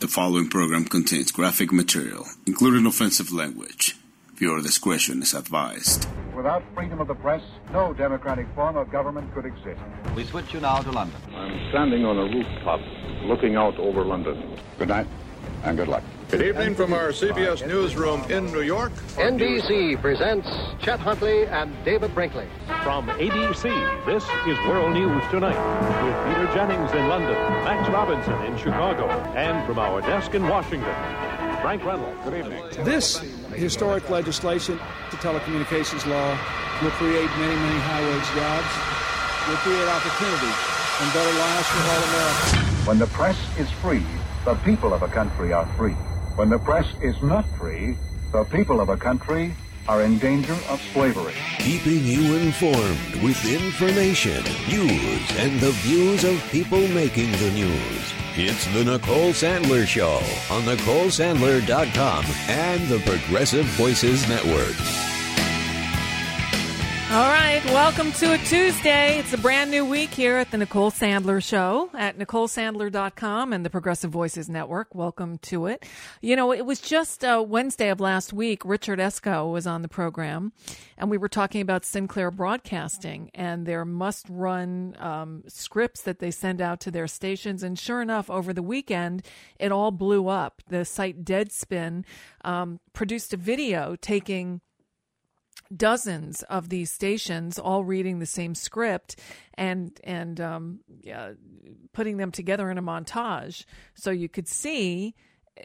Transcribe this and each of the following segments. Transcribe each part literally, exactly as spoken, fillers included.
The following program contains graphic material, including offensive language. Viewer discretion is advised. Without freedom of the press, no democratic form of government could exist. We switch you now to London. I'm standing on a rooftop looking out over London. Good night and good luck. Good evening from our C B S newsroom in New York. N B C presents Chet Huntley and David Brinkley. From A B C, this is World News Tonight with Peter Jennings in London, Max Robinson in Chicago, and from our desk in Washington, Frank Reynolds. Good evening. This historic legislation, the telecommunications law, will create many, many high-wage jobs, will create opportunity and better lives for all Americans. When the press is free, the people of a country are free. When the press is not free, the people of a country are in danger of slavery. Keeping you informed with information, news, and the views of people making the news. It's the Nicole Sandler Show on Nicole Sandler dot com and the Progressive Voices Network. All right, welcome to a Tuesday. It's a brand new week here at the Nicole Sandler Show at Nicole Sandler dot com and the Progressive Voices Network. Welcome to it. You know, it was just uh, Wednesday of last week. Richard Esco was on the program, and we were talking about Sinclair Broadcasting and their must-run um, scripts that they send out to their stations. And sure enough, over the weekend, it all blew up. The site Deadspin um, produced a video taking dozens of these stations all reading the same script and and um, yeah, putting them together in a montage so you could see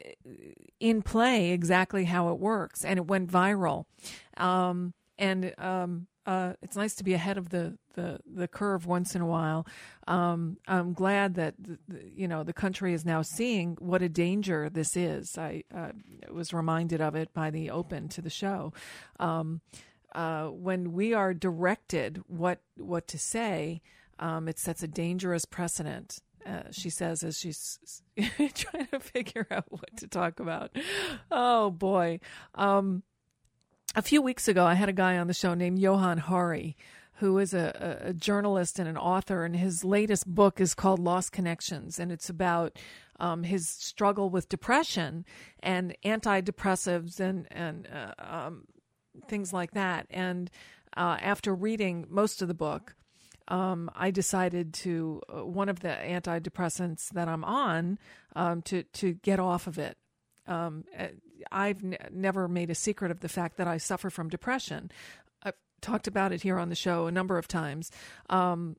in play exactly how it works. And it went viral. Um, and um, uh, it's nice to be ahead of the, the, the curve once in a while. Um, I'm glad that, the, the, you know, the country is now seeing what a danger this is. I uh, was reminded of it by the open to the show. Um, Uh, when we are directed what what to say, um, it sets a dangerous precedent, uh, she says as she's trying to figure out what to talk about. Oh, boy. Um, a few weeks ago, I had a guy on the show named Johan Hari, who is a, a journalist and an author, and his latest book is called Lost Connections, and it's about um, his struggle with depression and antidepressives and, and uh, um things like that. And uh, after reading most of the book, um, I decided to, uh, one of the antidepressants that I'm on, um, to, to get off of it. Um, I've n- never made a secret of the fact that I suffer from depression. I've talked about it here on the show a number of times. Um,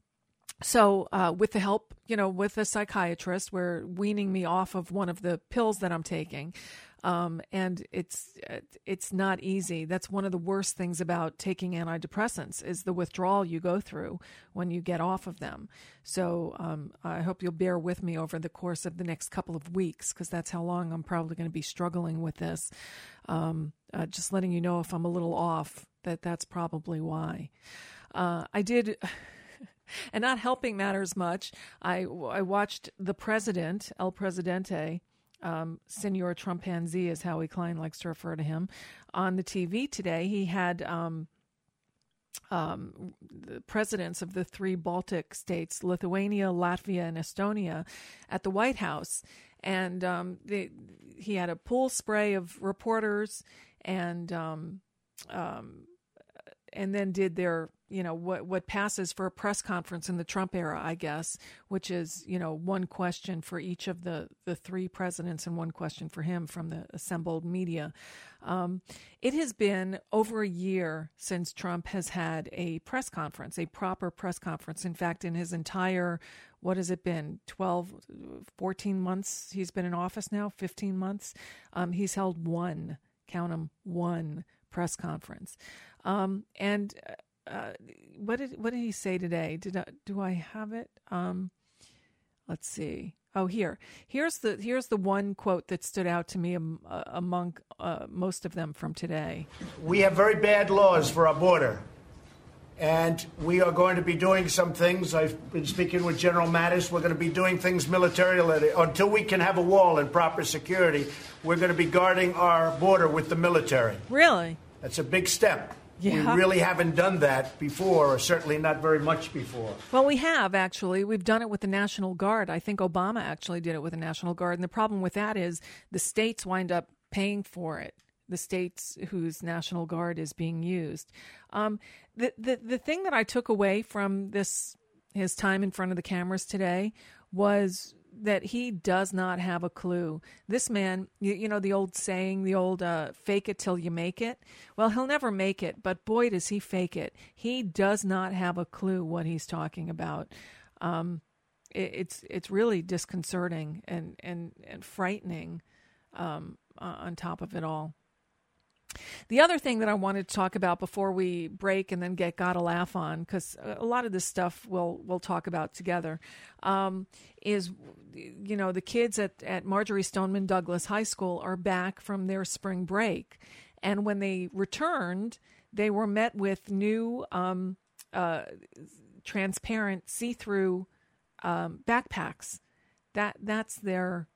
So uh, with the help, you know, with a psychiatrist, we're weaning me off of one of the pills that I'm taking. Um, and it's it's not easy. That's one of the worst things about taking antidepressants is the withdrawal you go through when you get off of them. So um, I hope you'll bear with me over the course of the next couple of weeks, because that's how long I'm probably going to be struggling with this. Um, uh, just letting you know if I'm a little off, that that's probably why. Uh, I did... And not helping matters much, I, I watched The President, El Presidente, um, Senor Trumpanzee is how Klein likes to refer to him, on the T V today. He had um, um, the presidents of the three Baltic states, Lithuania, Latvia, and Estonia, at the White House. And um, they, he had a pool spray of reporters and um, um, and then did their... you know, what what passes for a press conference in the Trump era, I guess, which is, you know, one question for each of the, the three presidents and one question for him from the assembled media. Um, it has been over a year since Trump has had a press conference, a proper press conference. In fact, in his entire, what has it been, twelve, fourteen months he's been in office now, fifteen months, um, he's held one, count them, one press conference. Um, and... Uh, what did what did he say today? Did I, do I have it? Um, let's see. Oh, here. Here's the here's the one quote that stood out to me um, uh, among uh, most of them from today. We have very bad laws for our border, and we are going to be doing some things. I've been speaking with General Mattis. We're going to be doing things militarily until we can have a wall and proper security. We're going to be guarding our border with the military. Really? That's a big step. Yeah. We really haven't done that before, or certainly not very much before. Well, we have, actually. We've done it with the National Guard. I think Obama actually did it with the National Guard. And the problem with that is the states wind up paying for it, the states whose National Guard is being used. Um, the, the, the thing that I took away from this, his time in front of the cameras today, was that he does not have a clue. This man, you, you know, the old saying, the old uh, fake it till you make it. Well, he'll never make it, but boy, does he fake it. He does not have a clue what he's talking about. Um, it, it's it's really disconcerting and, and, and frightening um, uh, on top of it all. The other thing that I wanted to talk about before we break and then get Gotta Laugh on, because a lot of this stuff we'll we'll talk about together, um, is, you know, the kids at, at Marjorie Stoneman Douglas High School are back from their spring break. And when they returned, they were met with new um, uh, transparent, see-through um, backpacks. That that's their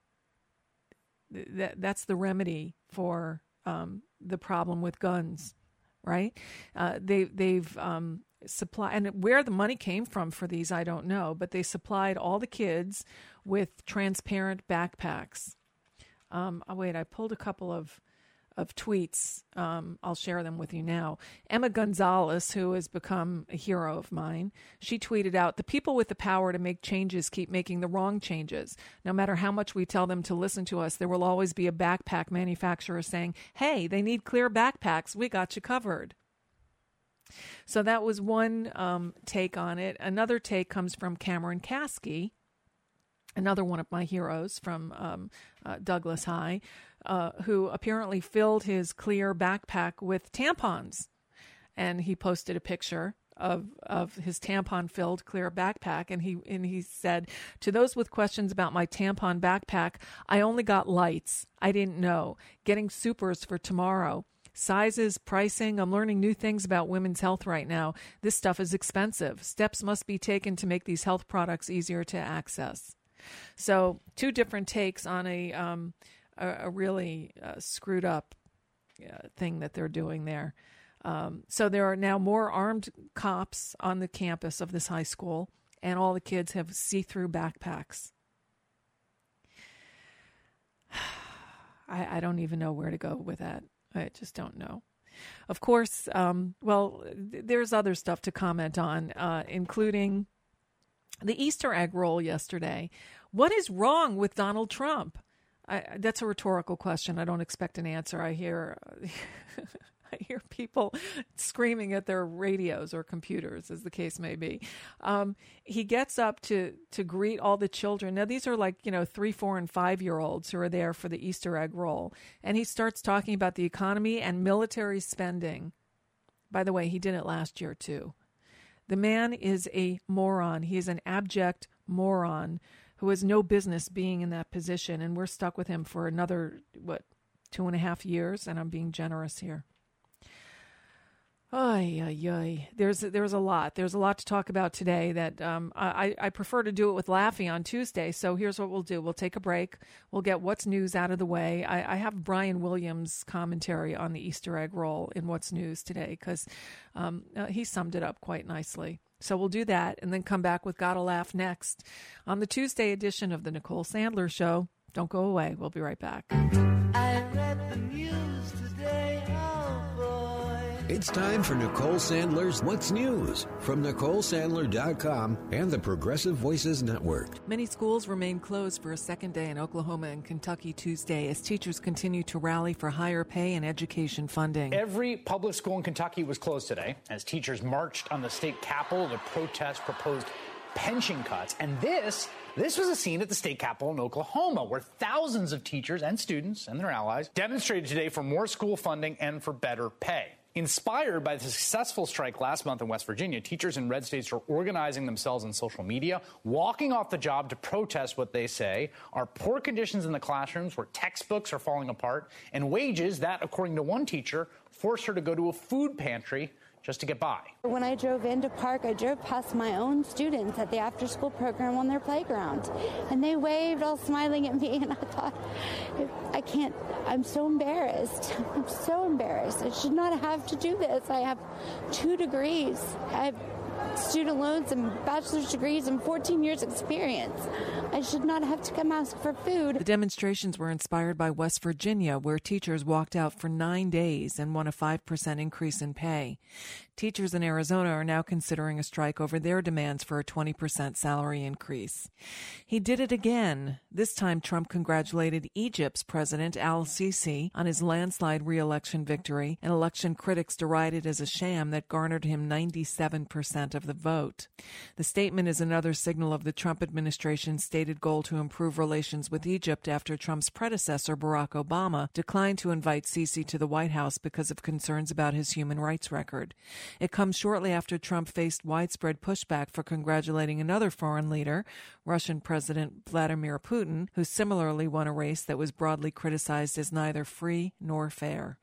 that that's the remedy for Um, the problem with guns, right? Uh, they, they've um, supplied, and where the money came from for these, I don't know, but they supplied all the kids with transparent backpacks. Um, oh, wait, I pulled a couple of of tweets. Um, I'll share them with you now. Emma Gonzalez, who has become a hero of mine, she tweeted out, "The people with the power to make changes keep making the wrong changes. No matter how much we tell them to listen to us, there will always be a backpack manufacturer saying, hey, they need clear backpacks. We got you covered." So that was one um, take on it. Another take comes from Cameron Kasky, another one of my heroes from um, uh, Douglas High, uh, who apparently filled his clear backpack with tampons. And he posted a picture of of his tampon-filled clear backpack, and he and he said, "To those with questions about my tampon backpack, I only got lights. I didn't know. Getting supers for tomorrow. Sizes, pricing, I'm learning new things about women's health right now. This stuff is expensive. Steps must be taken to make these health products easier to access." So two different takes on a um, a, a really uh, screwed up uh, thing that they're doing there. Um, so there are now more armed cops on the campus of this high school, and all the kids have see-through backpacks. I, I don't even know where to go with that. I just don't know. Of course, um, well, th- there's other stuff to comment on, uh, including the Easter egg roll yesterday. What is wrong with Donald Trump? I, that's a rhetorical question. I don't expect an answer. I hear I hear people screaming at their radios or computers, as the case may be. Um, he gets up to, to greet all the children. Now, these are like, you know, three, four, and five-year-olds who are there for the Easter egg roll. And he starts talking about the economy and military spending. By the way, he did it last year, too. The man is a moron. He is an abject moron who has no business being in that position. And we're stuck with him for another, what, two and a half years? And I'm being generous here. Ay, ay, ay. There's, there's a lot. There's a lot to talk about today that um, I, I prefer to do it with Laffy on Tuesday. So here's what we'll do. We'll take a break. We'll get What's News out of the way. I, I have Brian Williams' commentary on the Easter egg roll in What's News today because um, uh, he summed it up quite nicely. So we'll do that and then come back with Gotta Laugh next on the Tuesday edition of the Nicole Sandler Show. Don't go away. We'll be right back. I read the news today. Oh, boy. It's time for Nicole Sandler's What's News from Nicole Sandler dot com and the Progressive Voices Network. Many schools remain closed for a second day in Oklahoma and Kentucky Tuesday as teachers continue to rally for higher pay and education funding. Every public school in Kentucky was closed today as teachers marched on the state capitol to protest proposed pension cuts. And this, this was a scene at the state capitol in Oklahoma where thousands of teachers and students and their allies demonstrated today for more school funding and for better pay. Inspired by the successful strike last month in West Virginia, teachers in red states are organizing themselves on social media, walking off the job to protest what they say are poor conditions in the classrooms where textbooks are falling apart and wages that, according to one teacher, force her to go to a food pantry just to get by. When I drove into Park, I drove past my own students at the after-school program on their playground, and they waved all smiling at me, and I thought, I can't, I'm so embarrassed. I'm so embarrassed. I should not have to do this. I have two degrees. I have student loans and bachelor's degrees and fourteen years experience. I should not have to come ask for food. The demonstrations were inspired by West Virginia, where teachers walked out for nine days and won a five percent increase in pay. Teachers in Arizona are now considering a strike over their demands for a twenty percent salary increase. He did it again. This time, Trump congratulated Egypt's President al-Sisi on his landslide re-election victory, an election critics derided as a sham that garnered him ninety-seven percent of the vote. The statement is another signal of the Trump administration's stated goal to improve relations with Egypt after Trump's predecessor, Barack Obama, declined to invite Sisi to the White House because of concerns about his human rights record. It comes shortly after Trump faced widespread pushback for congratulating another foreign leader, Russian President Vladimir Putin, who similarly won a race that was broadly criticized as neither free nor fair.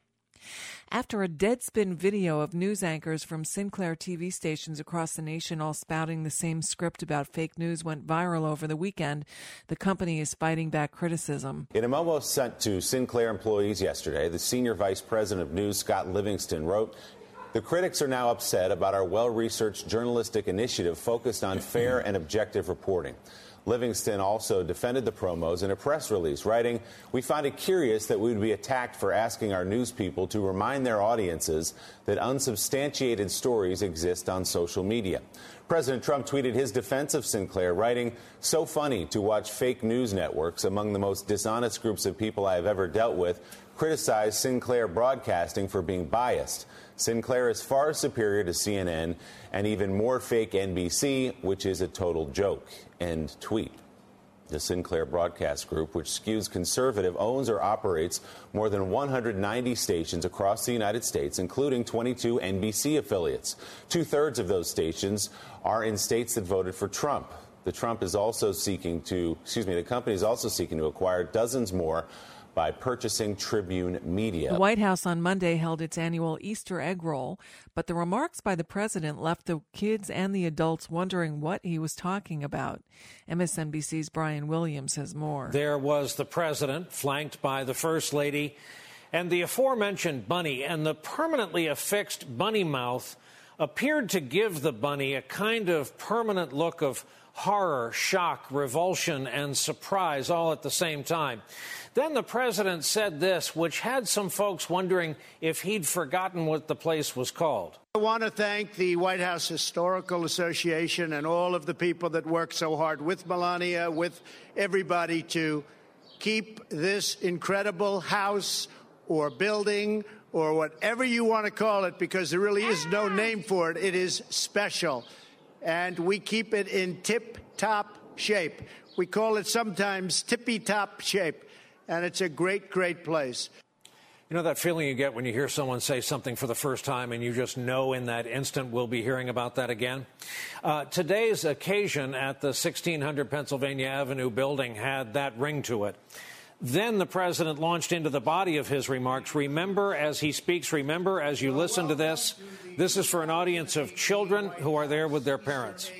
After a deadspin video of news anchors from Sinclair T V stations across the nation all spouting the same script about fake news went viral over the weekend, the company is fighting back criticism. In a memo sent to Sinclair employees yesterday, the senior vice president of news, Scott Livingston, wrote, "The critics are now upset about our well-researched journalistic initiative focused on fair and objective reporting." Livingston also defended the promos in a press release, writing, "We find it curious that we would be attacked for asking our news people to remind their audiences that unsubstantiated stories exist on social media." President Trump tweeted his defense of Sinclair, writing, "So funny to watch fake news networks, among the most dishonest groups of people I have ever dealt with, criticize Sinclair Broadcasting for being biased. Sinclair is far superior to C N N and even more fake N B C, which is a total joke." End tweet. The Sinclair Broadcast Group, which skews conservative, owns or operates more than one hundred ninety stations across the United States, including twenty-two N B C affiliates. Two-thirds of those stations are in states that voted for Trump. The Trump is also seeking to, excuse me, the company is also seeking to acquire dozens more by purchasing Tribune Media. The White House on Monday held its annual Easter egg roll, but the remarks by the president left the kids and the adults wondering what he was talking about. M S N B C's Brian Williams has more. There was the president, flanked by the first lady, and the aforementioned bunny, and the permanently affixed bunny mouth appeared to give the bunny a kind of permanent look of horror, shock, revulsion, and surprise all at the same time. Then the president said this, which had some folks wondering if he'd forgotten what the place was called. I want to thank the White House Historical Association and all of the people that work so hard with Melania, with everybody, to keep this incredible house or building or whatever you want to call it, because there really is no name for it. It is special. And we keep it in tip-top shape. We call it sometimes tippy-top shape. And it's a great, great place. You know that feeling you get when you hear someone say something for the first time and you just know in that instant we'll be hearing about that again? Uh, today's occasion at the sixteen hundred Pennsylvania Avenue building had that ring to it. Then the president launched into the body of his remarks. Remember as he speaks, remember as you listen to this. This is for an audience of children who are there with their parents.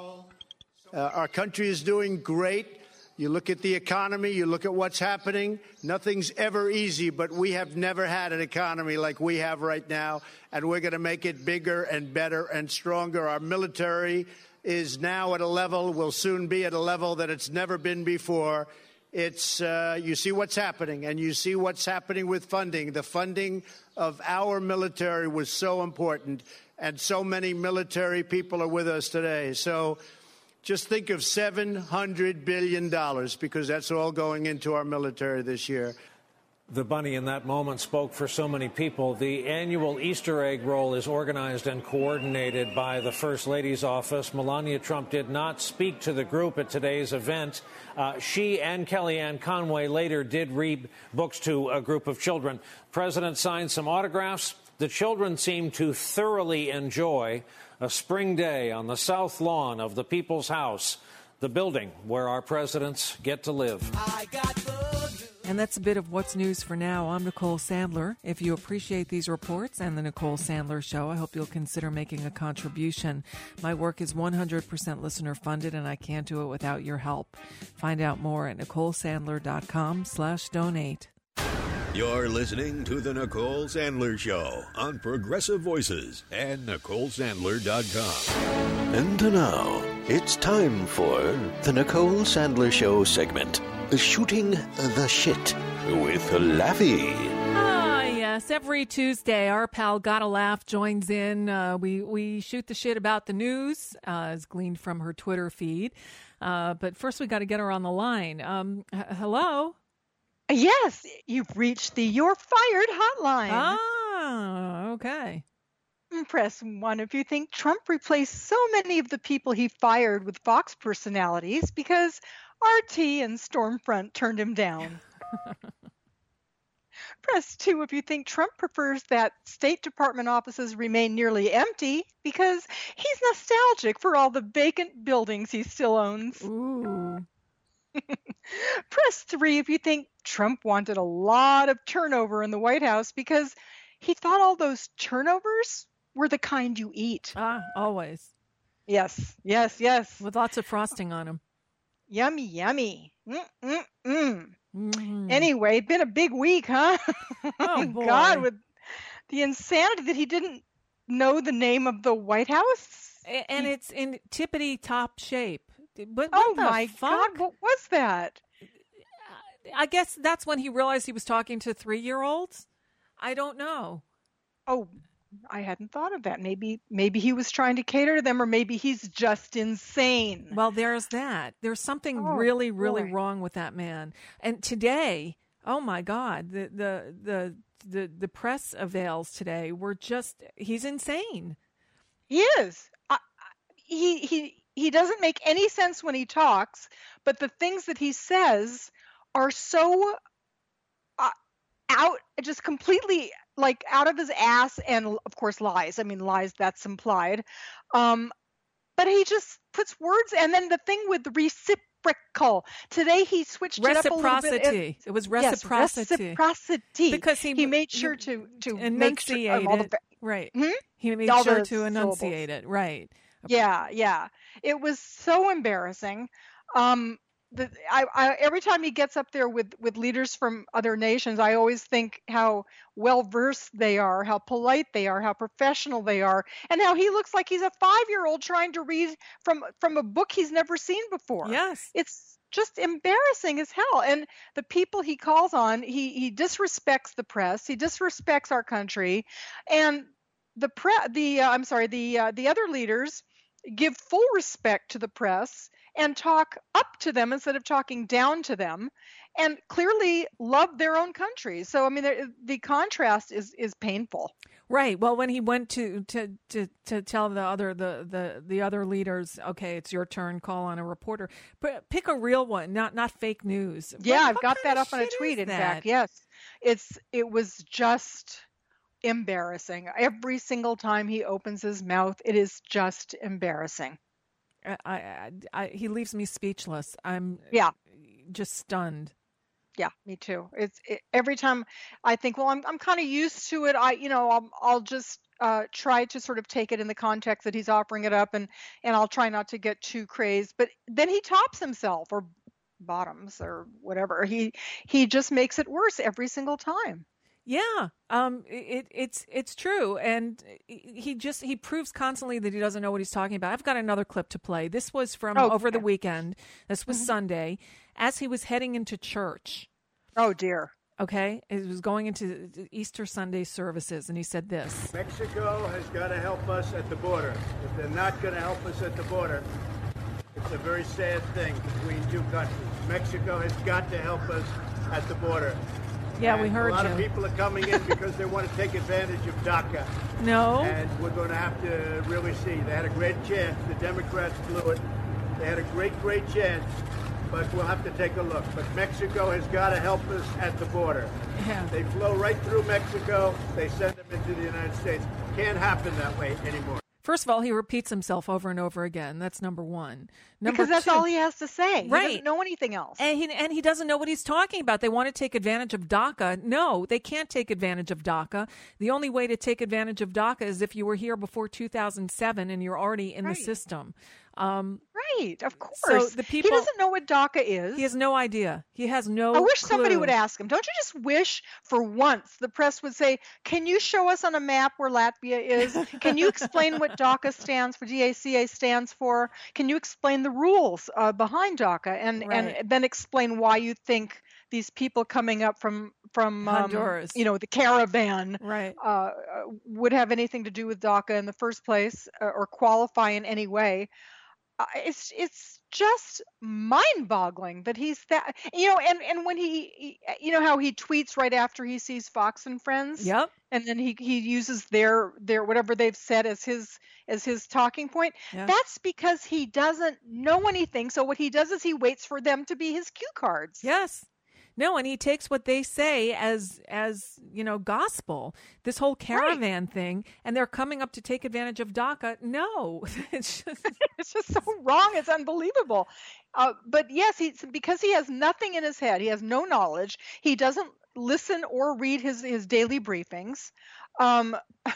Uh, our country is doing great. You look at the economy, you look at what's happening. Nothing's ever easy, but we have never had an economy like we have right now, and we're going to make it bigger and better and stronger. Our military is now at a level, will soon be at a level that it's never been before. It's uh, you see what's happening, and you see what's happening with funding. The funding of our military was so important, and so many military people are with us today. So just think of seven hundred billion dollars, because that's all going into our military this year. The bunny in that moment spoke for so many people. The annual Easter egg roll is organized and coordinated by the First Lady's office. Melania Trump did not speak to the group at today's event. Uh, she and Kellyanne Conway later did read books to a group of children. The president signed some autographs. The children seemed to thoroughly enjoy a spring day on the south lawn of the People's House, the building where our presidents get to live. I got And that's a bit of what's news for now. I'm Nicole Sandler. If you appreciate these reports and the Nicole Sandler Show, I hope you'll consider making a contribution. My work is one hundred percent listener funded, and I can't do it without your help. Find out more at NicoleSandler.com slash donate. You're listening to The Nicole Sandler Show on Progressive Voices and Nicole Sandler dot com. And now, it's time for The Nicole Sandler Show segment, Shooting the Shit with Laffy. Ah, yes. Every Tuesday, our pal Gotta Laugh joins in. Uh, we, we shoot the shit about the news, uh, as gleaned from her Twitter feed. Uh, but first, we got to get her on the line. Um, h- hello? Yes, you've reached the You're Fired hotline. Ah, okay. Press one if you think Trump replaced so many of the people he fired with Fox personalities because R T and Stormfront turned him down. Press two if you think Trump prefers that State Department offices remain nearly empty because he's nostalgic for all the vacant buildings he still owns. Ooh. Press three if you think Trump wanted a lot of turnover in the White House because he thought all those turnovers were the kind you eat. Ah, always. Yes, yes, yes. With lots of frosting on them. Yummy, yummy. Mm-mm-mm. Mm. Anyway, been a big week, huh? Oh, boy. God, with the insanity that he didn't know the name of the White House. And he... it's in tippity top shape. But oh, the my fuck? God, what was that? I guess that's when he realized he was talking to three-year-olds. I don't know. Oh, I hadn't thought of that. Maybe maybe he was trying to cater to them, or maybe he's just insane. Well, there's that. There's something oh, really, really boy. wrong with that man. And today, oh my God, the the the the, the press avails today were just, he's insane. He is. I, he he he doesn't make any sense when he talks, but the things that he says are so uh, out, just completely like out of his ass, and of course lies. I mean, lies, that's implied. Um, but he just puts words, and then the thing with the reciprocal. Today he switched it up a little bit. Reciprocity. It was reciprocity. Yes, reciprocity. Because he, he made sure to, to enunciate sure, it. Right. Hmm? He made all sure the to enunciate syllables. It. Right. Yeah, yeah. It was so embarrassing. Um, the, I, I, every time he gets up there with, with leaders from other nations, I always think how well-versed they are, how polite they are, how professional they are, and how he looks like he's a five-year-old trying to read from, from a book he's never seen before. Yes. It's just embarrassing as hell. And the people he calls on, he, he disrespects the press, he disrespects our country, and the pre the uh, I'm sorry, the uh, the other leaders give full respect to the press and talk up to them instead of talking down to them, and clearly love their own country. So I mean, the, the contrast is is painful. Right. Well, when he went to to to, to tell the other the, the, the other leaders, okay, it's your turn, call on a reporter, but pick a real one, not not fake news. Yeah, what, I've what got that up on a shit tweet. In that? fact, yes, it's it was just embarrassing. Every single time he opens his mouth, it is just embarrassing. I, I, I, he leaves me speechless. I'm yeah, just stunned. Yeah, me too. It's it, every time I think, well, I'm I'm kind of used to it. I, you know, I'll I'll just uh, try to sort of take it in the context that he's offering it up, and and I'll try not to get too crazed. But then he tops himself, or bottoms, or whatever. He he just makes it worse every single time. Yeah, um, it, it's it's true, and he just he proves constantly that he doesn't know what he's talking about. I've got another clip to play. This was from oh, over okay. the weekend. This was mm-hmm. Sunday, as he was heading into church. Oh dear. Okay, he was going into Easter Sunday services, and he said this: Mexico has got to help us at the border. If they're not going to help us at the border, it's a very sad thing between two countries. Mexico has got to help us at the border. Yeah, and we heard you. A lot you. of people are coming in because they want to take advantage of DACA. No. And we're going to have to really see. They had a great chance. The Democrats blew it. They had a great, great chance. But we'll have to take a look. But Mexico has got to help us at the border. Yeah. They flow right through Mexico. They send them into the United States. Can't happen that way anymore. First of all, he repeats himself over and over again. That's number one. Number because that's two, all he has to say. Right. He doesn't know anything else. And he, and he doesn't know what he's talking about. They want to take advantage of DACA. No, they can't take advantage of DACA. The only way to take advantage of DACA is if you were here before two thousand seven and you're already in Right. the system. Um, right, of course. So the people, he doesn't know what DACA is. He has no idea. He has no I wish clue. somebody would ask him. Don't you just wish for once the press would say, can you show us on a map where Latvia is? Can you explain what DACA stands for, D A C A stands for? Can you explain the rules uh, behind DACA and, Right. and then explain why you think these people coming up from from um, Honduras. you know, the caravan Right. uh, would have anything to do with DACA in the first place uh, or qualify in any way. Uh, it's it's just mind-boggling that he's that, you know, and and when he, he you know how he tweets right after he sees Fox and Friends, Yep. and then he he uses their their whatever they've said as his as his talking point. Yeah. That's because he doesn't know anything. So what he does is he waits for them to be his cue cards. Yes. No, and he takes what they say as as you know gospel. This whole caravan right. thing, and they're coming up to take advantage of DACA. No, it's just it's just so wrong. It's unbelievable. Uh, but yes, he's because he has nothing in his head. He has no knowledge. He doesn't listen or read his his daily briefings. Um,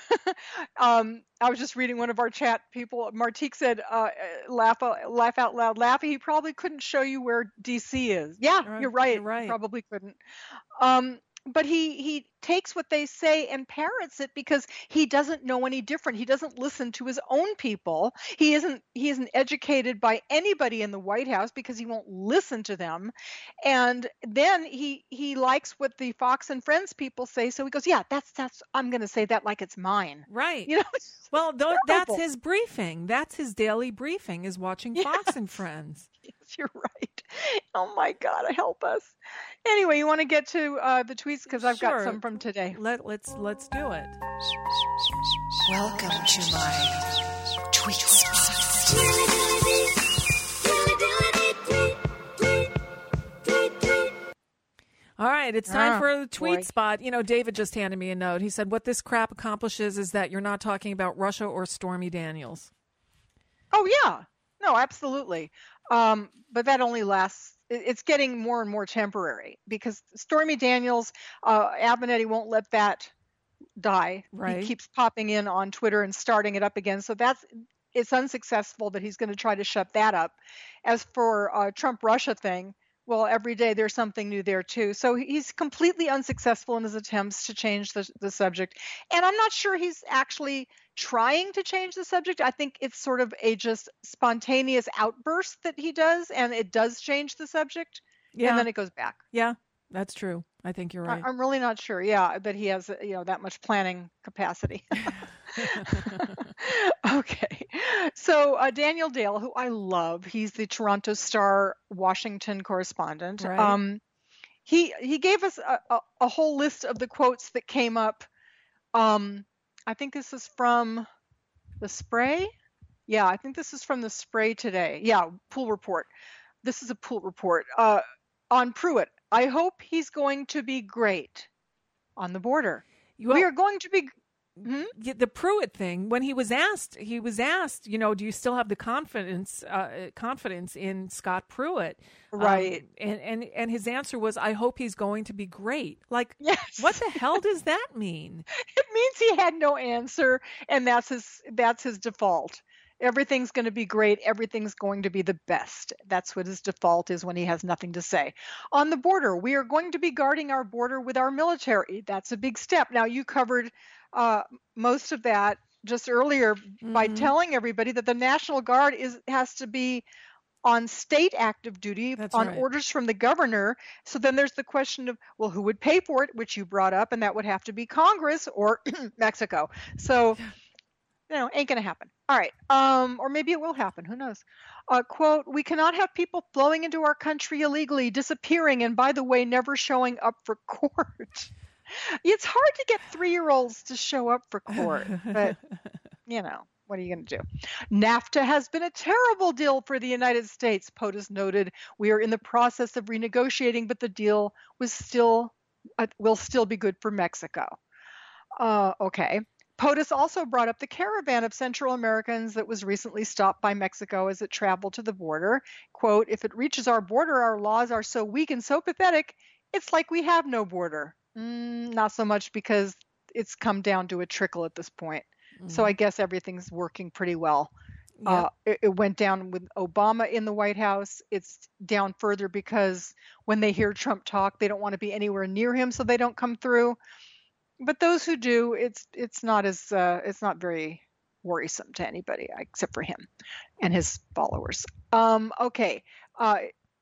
um, I was just reading one of our chat people. Martique said, uh, "Laugh, laugh out loud, laugh." He probably couldn't show you where D C is. Yeah, right, you're right. You're right. He probably couldn't. Um, but he he takes what they say and parrots it because he doesn't know any different. He doesn't listen to his own people. He isn't he isn't educated by anybody in the White House because he won't listen to them. And then he he likes what the Fox and Friends people say, so he goes, "Yeah, that's that's I'm going to say that like it's mine." Right. You know. Well, th- that's his briefing. That's his daily briefing is watching yes. Fox and Friends. Yes, you're right. Oh my God, help us. Anyway, you want to get to uh, the tweets because I've sure. got some from today. Let let's let's do it. Welcome to my tweet spot. All right, it's time oh, for the tweet boy. spot. You know, David just handed me a note. He said, what this crap accomplishes is that you're not talking about Russia or Stormy Daniels. Oh, yeah. No, absolutely. Um, but that only lasts. It's getting more and more temporary because Stormy Daniels, uh, Abminetti won't let that die. Right. He keeps popping in on Twitter and starting it up again. So that's it's unsuccessful that he's going to try to shut that up. As for uh, Trump-Russia thing, well, every day there's something new there, too. So he's completely unsuccessful in his attempts to change the, the subject. And I'm not sure he's actually trying to change the subject. I think it's sort of a just spontaneous outburst that he does, and it does change the subject. Yeah. And then it goes back. Yeah, that's true. I think you're right. I, I'm really not sure, yeah, that he has, you know, that much planning capacity. Okay. So uh, Daniel Dale, who I love, he's the Toronto Star Washington correspondent. Right. Um, he he gave us a, a, a whole list of the quotes that came up. Um, I think this is from the Spray. Yeah, I think this is from the Spray today. Yeah, Pool Report. This is a Pool Report. Uh, on Pruitt, I hope he's going to be great on the border. Well, we are going to be... Hmm? The Pruitt thing, when he was asked, he was asked, you know, do you still have the confidence uh, confidence in Scott Pruitt? Right. Um, and, and, and his answer was, I hope he's going to be great. Like, yes. What the hell does that mean? It means he had no answer, and that's his that's his default. Everything's going to be great. Everything's going to be the best. That's what his default is when he has nothing to say. On the border, we are going to be guarding our border with our military. That's a big step. Now, you covered uh, most of that just earlier mm-hmm. by telling everybody that the National Guard is has to be on state active duty That's on right. orders from the governor. So then there's the question of, well, who would pay for it, which you brought up, and that would have to be Congress or Mexico. So, you know, ain't going to happen. All right. Um, or maybe it will happen. Who knows? Uh, quote, we cannot have people flowing into our country illegally, disappearing, and by the way, never showing up for court. It's hard to get three-year-olds to show up for court, but, you know, what are you going to do? NAFTA has been a terrible deal for the United States, POTUS noted. We are in the process of renegotiating, but the deal was still uh, will still be good for Mexico. Uh, okay. POTUS also brought up the caravan of Central Americans that was recently stopped by Mexico as it traveled to the border. Quote, if it reaches our border, our laws are so weak and so pathetic, it's like we have no border. Mm, not so much, because it's come down to a trickle at this point. Mm-hmm. So I guess everything's working pretty well. Yep. Uh, it, it went down with Obama in the White House. It's down further because when they hear Trump talk, they don't want to be anywhere near him, so they don't come through. But those who do, it's it's not as uh, it's not very worrisome to anybody except for him and his followers. Um, okay. Uh,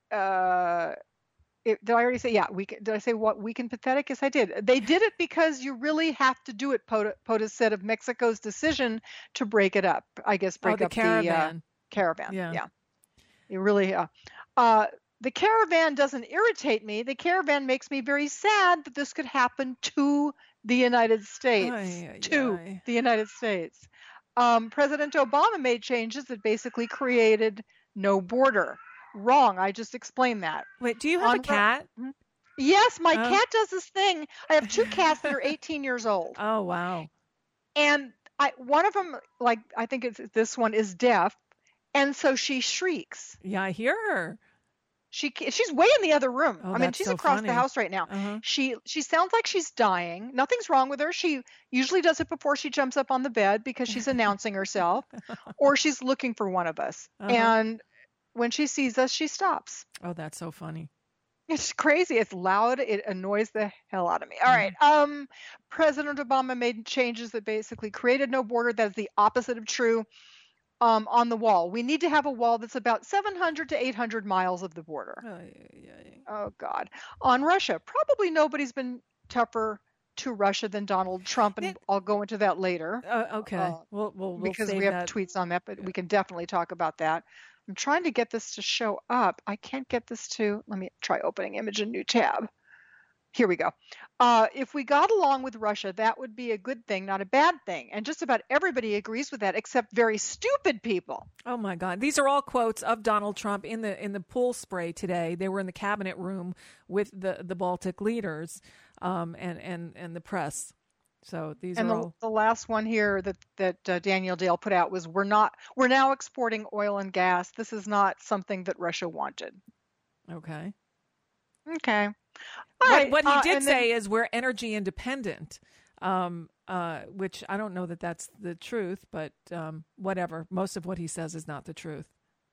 uh, it, did I already say? Yeah. We did I say what weak and pathetic? Yes, I did. They did it because you really have to do it. POTUS, POTUS said of Mexico's decision to break it up. I guess break oh, the up caravan. the uh, caravan. Yeah. Yeah. You really. Uh, uh, the caravan doesn't irritate me. The caravan makes me very sad that this could happen to the United States. Aye, aye, to aye. the United States. Um, President Obama made changes that basically created no border. Wrong. I just explained that. Wait, do you have On a cat? Re- yes, my Oh. cat does this thing. I have two cats that are eighteen years old. Oh, wow. And I, one of them, like, I think it's this one is deaf. And so she shrieks. Yeah, I hear her. She she's way in the other room. Oh, I mean, that's she's so across funny. the house right now. Uh-huh. She she sounds like she's dying. Nothing's wrong with her. She usually does it before she jumps up on the bed because she's announcing herself, or she's looking for one of us. Uh-huh. And when she sees us, she stops. Oh, that's so funny. It's crazy. It's loud. It annoys the hell out of me. All right. Um, President Obama made changes that basically created no border. That is the opposite of true. Um, on the wall, we need to have a wall that's about seven hundred to eight hundred miles of the border. Oh, yeah, yeah, yeah. Oh God. On Russia, probably nobody's been tougher to Russia than Donald Trump, and I'll go into that later. Uh, okay. Uh, we'll, we'll, we'll because save we have that. tweets on that, but we can definitely talk about that. I'm trying to get this to show up. I can't get this to, let me try opening image in new tab. Here we go. Uh, if we got along with Russia, that would be a good thing, not a bad thing. And just about everybody agrees with that, except very stupid people. Oh my God! These are all quotes of Donald Trump in the in the pool spray today. They were in the cabinet room with the, the Baltic leaders, um, and and and the press. So these and are the, all. the last one here that that uh, Daniel Dale put out was, "We're not. We're now exporting oil and gas. This is not something that Russia wanted." Okay. Okay. What, right, what he uh, did and say then- is we're energy independent, um, uh, which I don't know that that's the truth, but um, whatever. Most of what he says is not the truth.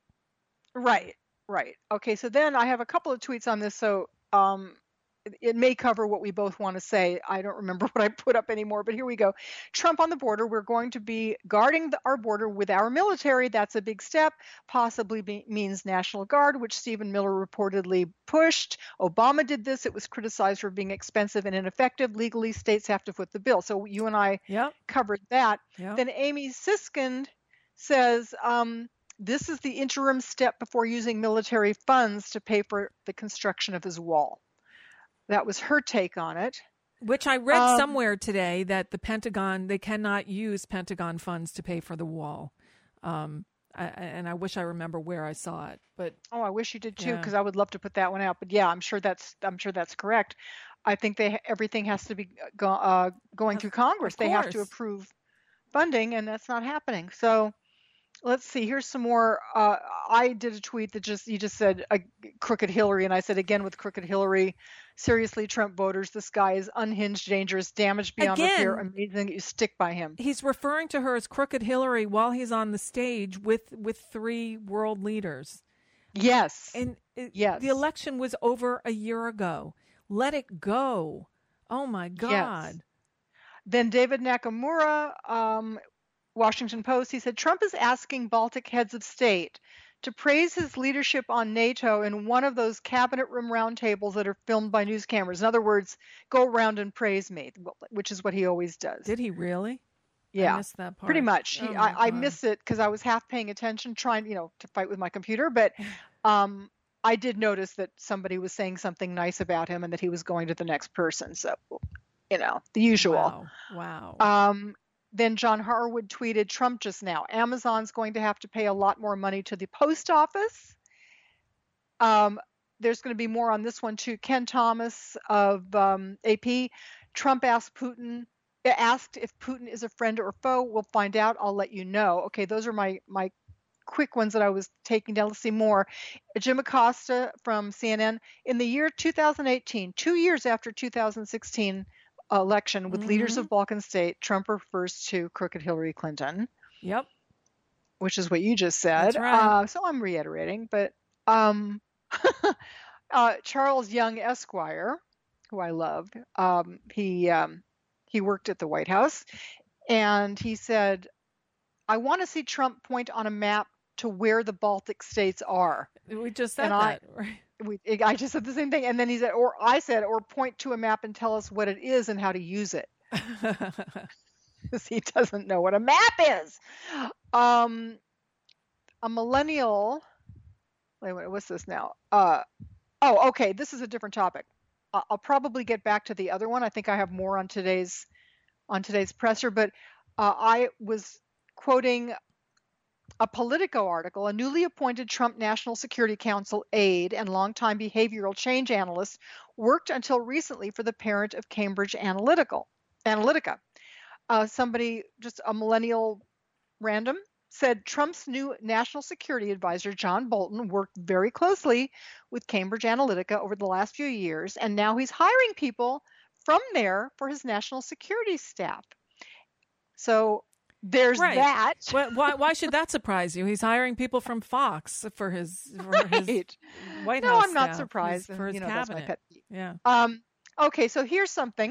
Right, right. Okay, so then I have a couple of tweets on this. So um, it, it may cover what we both want to say. I don't remember what I put up anymore, but here we go. Trump on the border. We're going to be guarding the, our border with our military. That's a big step. Possibly be, means National Guard, which Stephen Miller reportedly pushed. Obama did this. It was criticized for being expensive and ineffective. Legally, states have to foot the bill. So you and I yep. covered that. Yep. Then Amy Siskind says, um, this is the interim step before using military funds to pay for the construction of his wall. That was her take on it. Which I read Um, somewhere today that the Pentagon, they cannot use Pentagon funds to pay for the wall. Um, I, and I wish I remember where I saw it, but oh, I wish you did too, Yeah. because I would love to put that one out. But yeah, I'm sure that's I'm sure that's correct. I think they everything has to be go, uh, going through Congress. of They have to course. approve funding, and that's not happening. So let's see. Here's some more. Uh, I did a tweet that just you just said uh, crooked Hillary, and I said again with crooked Hillary. Seriously, Trump voters, this guy is unhinged, dangerous, damaged beyond Again, repair. Amazing that you stick by him. he's referring to her as crooked Hillary while he's on the stage with, with three world leaders. Yes. And it, yes. the election was over a year ago. Let it go. Oh my God. Yes. Then David Nakamura, um, Washington Post, he said, Trump is asking Baltic heads of state to praise his leadership on NATO in one of those cabinet room roundtables that are filmed by news cameras. In other words, go around and praise me, which is what he always does. Did he really? Yeah, I missed that part. pretty much. Oh He, my I, I God. missed it because I was half paying attention, trying, you know, to fight with my computer. But um, I did notice that somebody was saying something nice about him and that he was going to the next person. So, you know, the usual. Wow. Wow. Um, then John Harwood tweeted Trump just now. Amazon's going to have to pay a lot more money to the post office. Um, there's going to be more on this one too. Ken Thomas of um, A P. Trump asked Putin, asked if Putin is a friend or foe. We'll find out. I'll let you know. Okay, those are my my quick ones that I was taking down. Let's see more. Jim Acosta from C N N. In the year two thousand eighteen, two years after two thousand sixteen election with mm-hmm. leaders of Balkan state, Trump refers to crooked Hillary Clinton. Yep. Which is what you just said. That's right. Uh, so I'm reiterating, but um, uh, Charles Young Esquire, who I love, um, he um, he worked at the White House, and he said, "I want to see Trump point on a map to where the Baltic states are." We just said and that, I, right? We, I just said the same thing, and then he said, or I said, or point to a map and tell us what it is and how to use it. Because he doesn't know what a map is. Um, a millennial. Wait, wait, what's this now? Uh, oh, okay. This is a different topic. Uh, I'll probably get back to the other one. I think I have more on today's on today's presser, but uh, I was quoting a Politico article. A newly appointed Trump National Security Council aide and longtime behavioral change analyst worked until recently for the parent of Cambridge Analytical, Analytica. Uh, somebody, just a millennial random, said Trump's new national security advisor, John Bolton, worked very closely with Cambridge Analytica over the last few years, and now he's hiring people from there for his national security staff. So there's right. that. Why, why, why should that surprise you? He's hiring people from Fox for his, for right. his White no, House I'm not staff, surprised. his, for his you know, cabinet. That's my pet. Yeah. Um, okay, so here's something.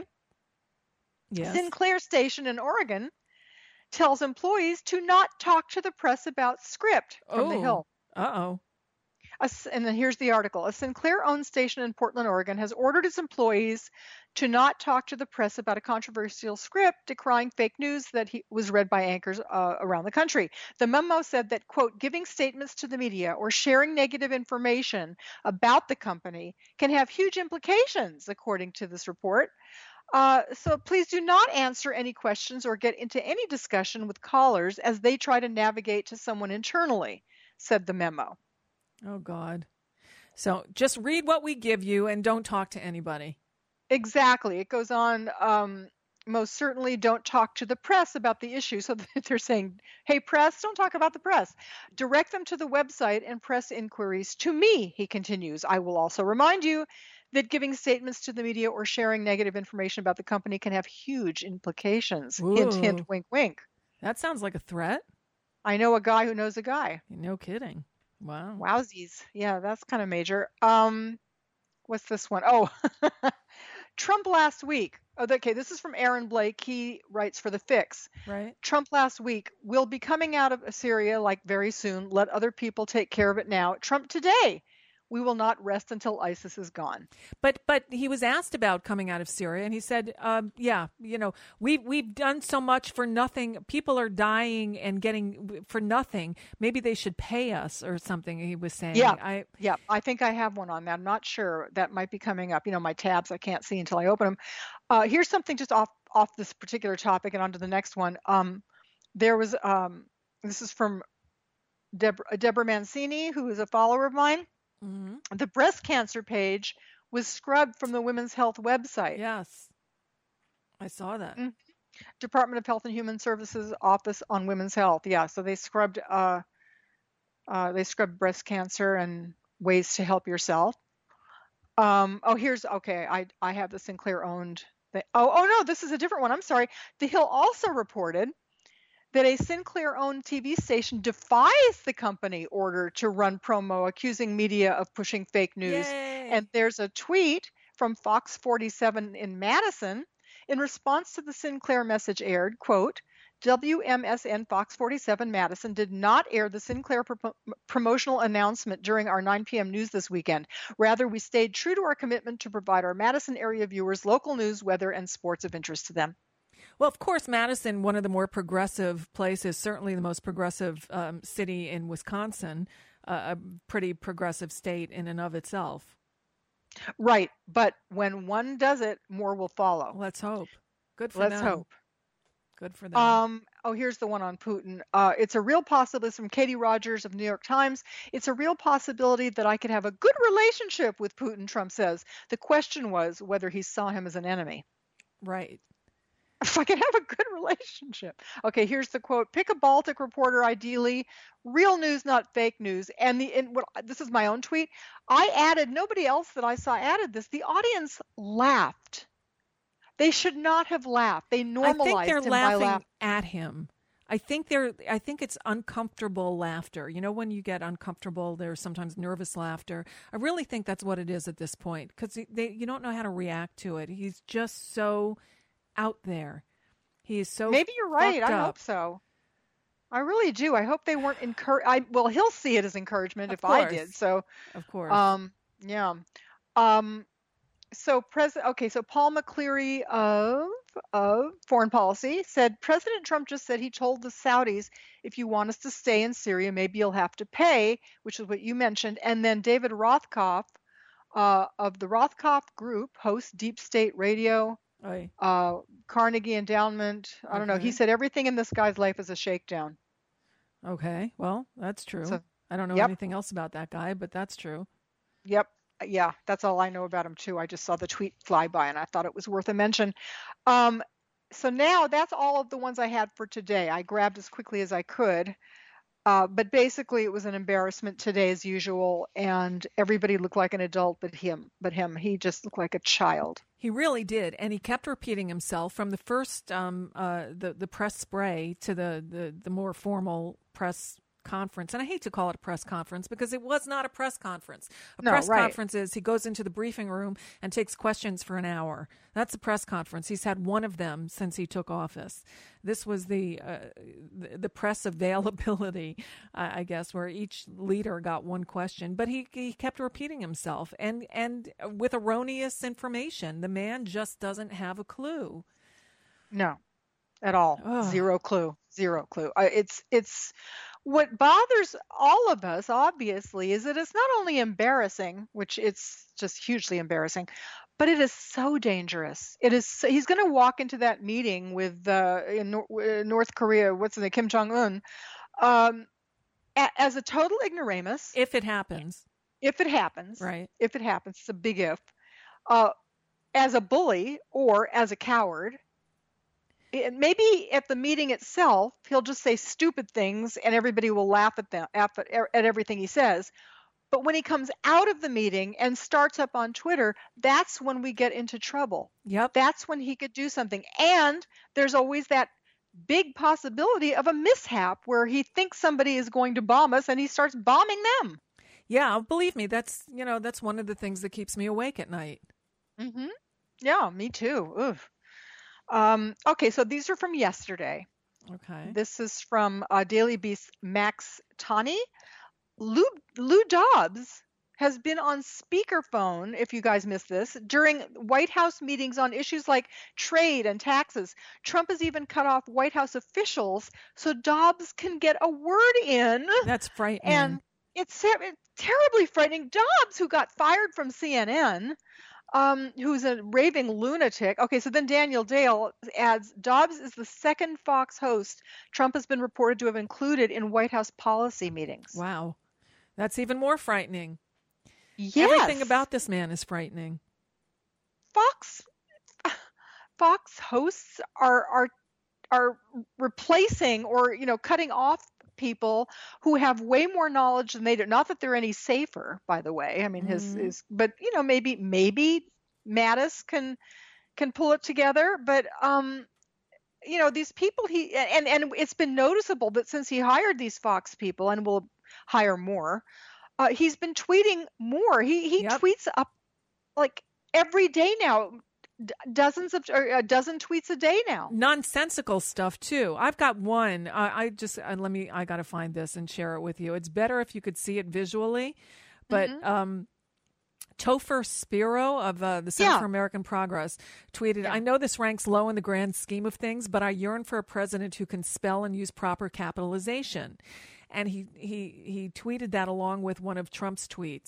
Yes. Sinclair Station in Oregon tells employees to not talk to the press about script from oh. the Hill. Uh-oh. A, and then here's the article. A Sinclair-owned station in Portland, Oregon has ordered its employees to not talk to the press about a controversial script decrying fake news that he, was read by anchors uh, around the country. The memo said that, quote, giving statements to the media or sharing negative information about the company can have huge implications, according to this report. Uh, so please do not answer any questions or get into any discussion with callers as they try to navigate to someone internally, said the memo. Oh, God. So just read what we give you and don't talk to anybody. Exactly. It goes on, um, most certainly don't talk to the press about the issue. So they're saying, hey, press, don't talk about the press. Direct them to the website and press inquiries to me, he continues. I will also remind you that giving statements to the media or sharing negative information about the company can have huge implications. Ooh. Hint, hint, wink, wink. That sounds like a threat. I know a guy who knows a guy. No kidding. Wow. Wowsies. Yeah, that's kind of major. Um, what's this one? Oh, Trump last week. Oh, okay, this is from Aaron Blake. He writes for The Fix. Right. Trump last week will be coming out of Syria like very soon. Let other people take care of it now. Trump today. We will not rest until ISIS is gone. But but he was asked about coming out of Syria, and he said, um, "Yeah, you know, we've we've done so much for nothing. People are dying and getting for nothing. Maybe they should pay us or something." He was saying. Yeah, I, yeah. I think I have one on that. I'm not sure. That might be coming up. You know, my tabs I can't see until I open them. Uh, here's something just off off this particular topic and onto the next one. Um, there was um, this is from Deborah, Deborah Mancini, who is a follower of mine. Mm-hmm. The breast cancer page was scrubbed from the Women's Health website. Yes, I saw that. Mm-hmm. Department of Health and Human Services Office on Women's Health. Yeah, so they scrubbed. Uh, uh, they scrubbed breast cancer and ways to help yourself. Um, oh, here's okay. I I have the Sinclair owned. Thing. Oh oh no, this is a different one. I'm sorry. The Hill also reported that a Sinclair-owned T V station defies the company order to run promo, accusing media of pushing fake news. Yay. And there's a tweet from Fox forty-seven in Madison in response to the Sinclair message aired, quote, W M S N Fox forty-seven Madison did not air the Sinclair pro- promotional announcement during our nine p.m. news this weekend. Rather, we stayed true to our commitment to provide our Madison area viewers local news, weather, and sports of interest to them. Well, of course, Madison, one of the more progressive places, certainly the most progressive um, city in Wisconsin, uh, a pretty progressive state in and of itself. Right. But when one does it, more will follow. Let's hope. Good for Let's them. Let's hope. Good for them. Um, oh, here's the one on Putin. Uh, it's a real possibility from Katie Rogers of New York Times. It's a real possibility that I could have a good relationship with Putin, Trump says. The question was whether he saw him as an enemy. Right. If I could have a good relationship. Okay, here's the quote. Pick a Baltic reporter, ideally. Real news, not fake news. And the and what, this is my own tweet. I added, nobody else that I saw added this. The audience laughed. They should not have laughed. They normalized I think they're him laughing by laugh- at him. I think they're. I think it's uncomfortable laughter. You know, when you get uncomfortable, there's sometimes nervous laughter. I really think that's what it is at this point, because they you don't know how to react to it. He's just so out there. He is so. Maybe you're right. I up. hope so. I really do. I hope they weren't encouraged. I well, he'll see it as encouragement Of if I course. did. So, of course. um, yeah. Um, so President. Okay, so Paul McCleary of of Foreign Policy said President Trump just said he told the Saudis, if you want us to stay in Syria, maybe you'll have to pay, which is what you mentioned. And then David Rothkopf uh, of the Rothkopf Group, hosts Deep State Radio, Aye. uh, Carnegie Endowment. I don't know. He Okay. said everything in this guy's life is a shakedown. Okay, well, that's true. So- I don't know Yep. anything else about that guy, but that's true. Yep. Yeah, that's all I know about him too. I just saw the tweet fly by and I thought it was worth a mention. Um, so now that's all of the ones I had for today. I grabbed as quickly as I could. Uh, but basically it was an embarrassment today as usual, and everybody looked like an adult but him. But him, he just looked like a child. He really did, and he kept repeating himself from the first um, uh, the the press spray to the, the, the more formal press conference. And I hate to call it a press conference because it was not a press conference. A No, press right. conference is he goes into the briefing room and takes questions for an hour. That's a press conference. He's had one of them since he took office. This was the uh, the, the press availability, uh, I guess, where each leader got one question. But he, he kept repeating himself and, and with erroneous information. The man just doesn't have a clue. No, at all. Ugh. Zero clue. Zero clue. Uh, It's it's what bothers all of us, obviously, is that it's not only embarrassing, which it's just hugely embarrassing, but it is so dangerous. It is. So, he's going to walk into that meeting with uh, in Nor- uh, North Korea. What's the name? Kim Jong Un, um, a- as a total ignoramus. If it happens. If it happens. Right. If it happens, it's a big if. Uh, as a bully or as a coward. And maybe at the meeting itself, he'll just say stupid things and everybody will laugh at them at, at everything he says. But when he comes out of the meeting and starts up on Twitter, that's when we get into trouble. Yep. That's when he could do something. And there's always that big possibility of a mishap where he thinks somebody is going to bomb us and he starts bombing them. Yeah, believe me, that's, you know, that's one of the things that keeps me awake at night. Mm-hmm. Yeah, me too. Oof. Um, okay, so these are from yesterday. Okay. This is from uh, Daily Beast Max Tani. Lou, Lou Dobbs has been on speakerphone, if you guys missed this, during White House meetings on issues like trade and taxes. Trump has even cut off White House officials so Dobbs can get a word in. That's frightening. And it's, ter- it's terribly frightening. Dobbs, who got fired from C N N, um, who's a raving lunatic. Okay, so then Daniel Dale adds, Dobbs is the second Fox host Trump has been reported to have included in White House policy meetings. Wow. That's even more frightening. Yes. Everything about this man is frightening. Fox Fox hosts are are are replacing or, you know, cutting off people who have way more knowledge than they do. Not that they're any safer, by the way. I mean, his Mhm. is, but you know, maybe maybe Mattis can can pull it together. But um, you know, these people he and and it's been noticeable that since he hired these Fox people and will hire more, uh, he's been tweeting more. He he Yep. tweets up like every day now. D- dozens of or a dozen tweets a day now. Nonsensical stuff too. I've got one. I, I just uh, let me. I got to find this and share it with you. It's better if you could see it visually, but Mhm. um, Topher Spiro of uh, the Center Yeah. for American Progress tweeted, I know this ranks low in the grand scheme of things, but I yearn for a president who can spell and use proper capitalization. And he, he, he tweeted that along with one of Trump's tweets.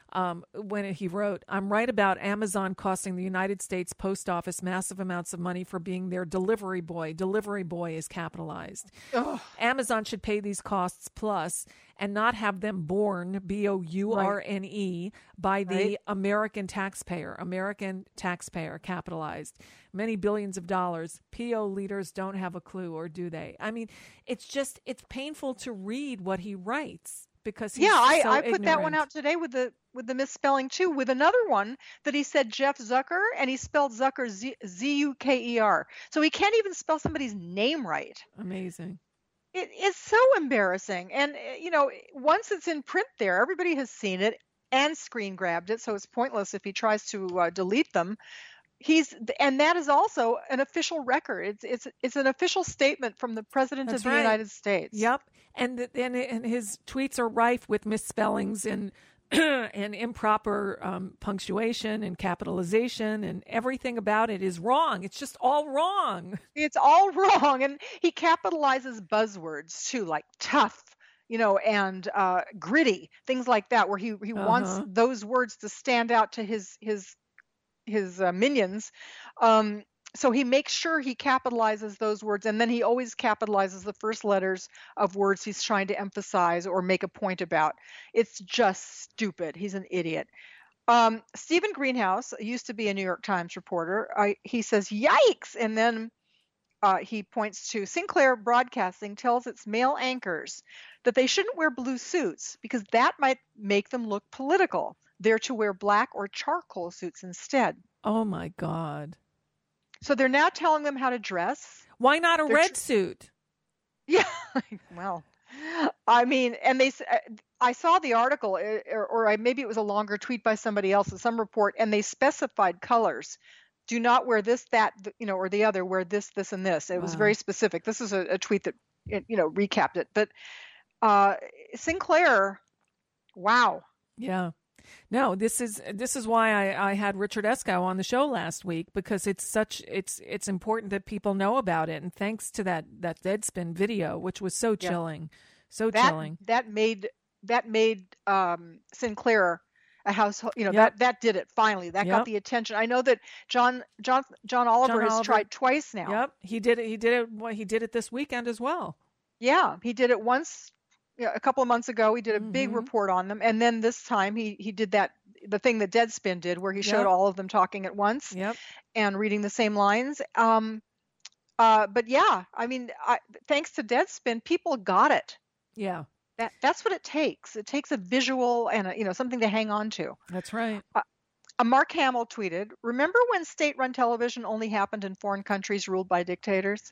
um, when he wrote, "I'm right about Amazon costing the United States Post Office massive amounts of money for being their delivery boy. Delivery boy is capitalized. Ugh. Amazon should pay these costs plus and not have them borne, B O U R N E, by the Right. American taxpayer. American taxpayer, capitalized. Many billions of dollars. P O leaders don't have a clue, or do they?" I mean, it's just, it's painful to read what he writes because he's Yeah, I, so I put that one ignorant. out today with the with the misspelling too, with another one that he said Jeff Zucker, and he spelled Zucker Z U K E R. So he can't even spell somebody's name right. Amazing. It is so embarrassing. And, uh, you know, once it's in print there, everybody has seen it and screen grabbed it, so it's pointless if he tries to uh, delete them. He's and that is also an official record. It's it's it's an official statement from the President That's of the right. United States. Yep. And th- and and his tweets are rife with misspellings and and improper um, punctuation and capitalization, and everything about it is wrong. It's just all wrong. It's all wrong, and he capitalizes buzzwords too, like tough, you know, and uh, gritty, things like that, where he he wants Uh-huh. those words to stand out to his his his uh, minions. Um, so he makes sure he capitalizes those words, and then he always capitalizes the first letters of words he's trying to emphasize or make a point about. It's just stupid. He's an idiot. Um, Stephen Greenhouse used to be a New York Times reporter. I, he says, "Yikes!" And then uh, he points to Sinclair Broadcasting tells its male anchors that they shouldn't wear blue suits because that might make them look political. They're to wear black or charcoal suits instead. Oh my God. So they're now telling them how to dress. Why not a They're red tr- suit? Yeah, well, I mean, and they, s- uh, I saw the article, uh, or, or I, maybe it was a longer tweet by somebody else in some report, and they specified colors. Do not wear this, that, th- you know, or the other. Wear this, this, and this. It was Wow. very specific. This is a, a tweet that, it, you know, recapped it. But uh, Sinclair, wow. Yeah. No, this is this is why I, I had Richard Eskow on the show last week, because it's such it's it's important that people know about it. And thanks to that that Deadspin video, which was so Yeah. chilling, so that chilling. that made that made um, Sinclair a household. You know, Yep. that that did it finally. That Yep. got the attention. I know that John John John Oliver John has Oliver- tried twice now. Yep, he did it. He did it. Well, he did it this weekend as well. Yeah, he did it once. Yeah, a couple of months ago, he did a big Mhm. report on them, and then this time he he did that the thing that Deadspin did, where he showed Yep. all of them talking at once Yep. and reading the same lines. Um, uh, but yeah, I mean, I, thanks to Deadspin, people got it. Yeah, That that's what it takes. It takes a visual and a, you know something to hang on to. that's right. Uh, Mark Hamill tweeted, "Remember when state-run television only happened in foreign countries ruled by dictators?"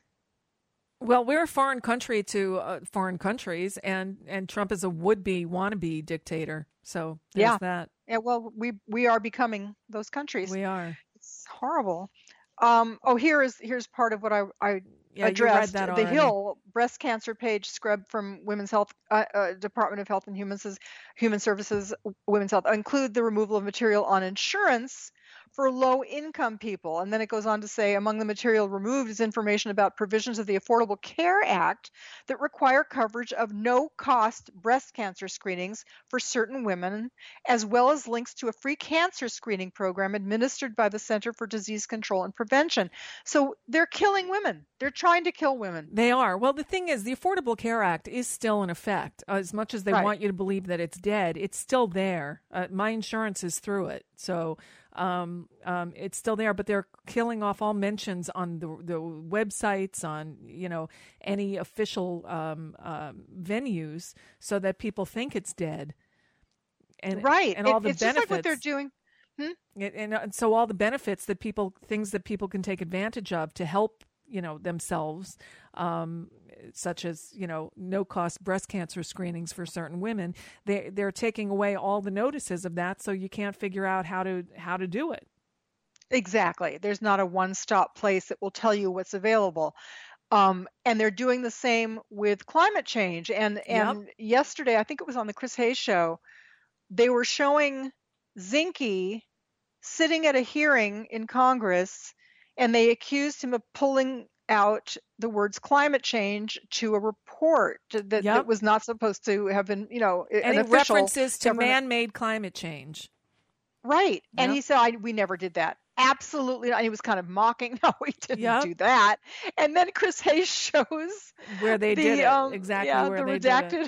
Well, we're a foreign country to uh, foreign countries, and and Trump is a would-be wannabe dictator. So there's Yeah. that. Yeah, well, we we are becoming those countries. We are. It's horrible. Um, oh, here is here's part of what I, I Yeah, you read addressed. that The already. Hill breast cancer page scrubbed from Women's Health uh, uh, Department of Health and Human, Sus- Human Services, Women's Health include the removal of material on insurance for low-income people. And then it goes on to say, among the material removed is information about provisions of the Affordable Care Act that require coverage of no-cost breast cancer screenings for certain women, as well as links to a free cancer screening program administered by the Center for Disease Control and Prevention. So they're killing women. They're trying to kill women. They are. Well, the thing is, the Affordable Care Act is still in effect. Uh, as much as they Right. want you to believe that it's dead, it's still there. Uh, my insurance is through it. So um, um, it's still there, but they're killing off all mentions on the, the websites, on, you know, any official um, um, venues, so that people think it's dead. And, Right. And It- all the it's benefits. just like what they're doing. Hmm? It- and, uh, so all the benefits that people, things that people can take advantage of to help, you know, themselves, um, such as, you know, no cost breast cancer screenings for certain women, they, they're taking away all the notices of that. So you can't figure out how to, how to do it. Exactly. There's not a one-stop place that will tell you what's available. Um, and they're doing the same with climate change. And and yesterday, I think it was on the Chris Hayes show, they were showing Zinke sitting at a hearing in Congress, and they accused him of pulling out the words climate change to a report that, Yep. that was not supposed to have been, you know, an Any official references to government- man-made climate change. Right. And Yep. he said, I, we never did that. Absolutely not. And he was kind of mocking. No, we didn't Yep. do that. And then Chris Hayes shows Where they the, did it. um, Exactly yeah, where the they did redacted. it.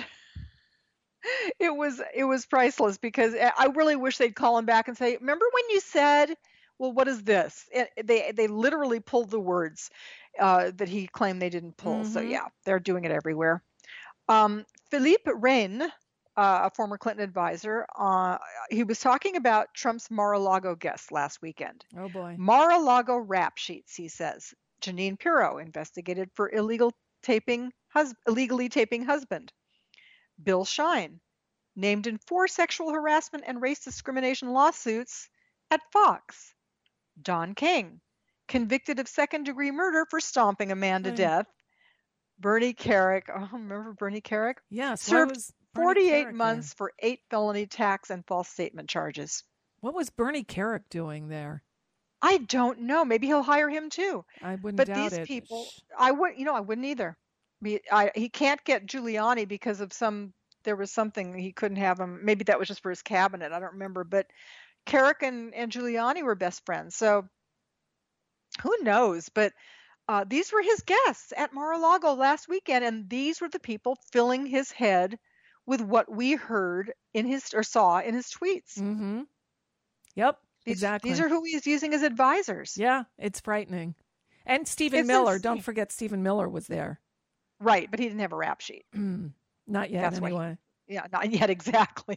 It was it was priceless because I really wish they'd call him back and say, remember when you said, well, what is this? It, they they literally pulled the words uh, that he claimed they didn't pull. So Mhm. yeah, they're doing it everywhere. Um, Philippe Reyne, uh, a former Clinton advisor, uh, he was talking about Trump's Mar-a-Lago guest last weekend. Oh boy. Mar-a-Lago rap sheets, he says. Janine Pirro investigated for illegal taping, hus- illegally taping husband. Bill Shine, named in four sexual harassment and race discrimination lawsuits at Fox. Don King, convicted of second-degree murder for stomping a man to Hmm. death. Bernie Kerik, oh, remember Bernie Kerik? Yes. Why Served was Bernie forty-eight Kerik months for eight felony tax and false statement charges. What was Bernie Kerik doing there? I don't know. Maybe he'll hire him too. I wouldn't But doubt these it. people, I would, you know, I wouldn't either. Be- I, he can't get Giuliani because of some. There was something he couldn't have him. Maybe that was just for his cabinet. I don't remember. But Kerik and, and Giuliani were best friends. So who knows? But uh, these were his guests at Mar-a-Lago last weekend, and these were the people filling his head with what we heard in his or saw in his tweets. Mm-hmm. Yep. These, exactly. These are who he's using as advisors. Yeah, it's frightening. And Stephen It's Miller. insane. Don't forget Stephen Miller was there. Right, but he didn't have a rap sheet. Not yet, That's what he- anyway. Yeah, not yet exactly.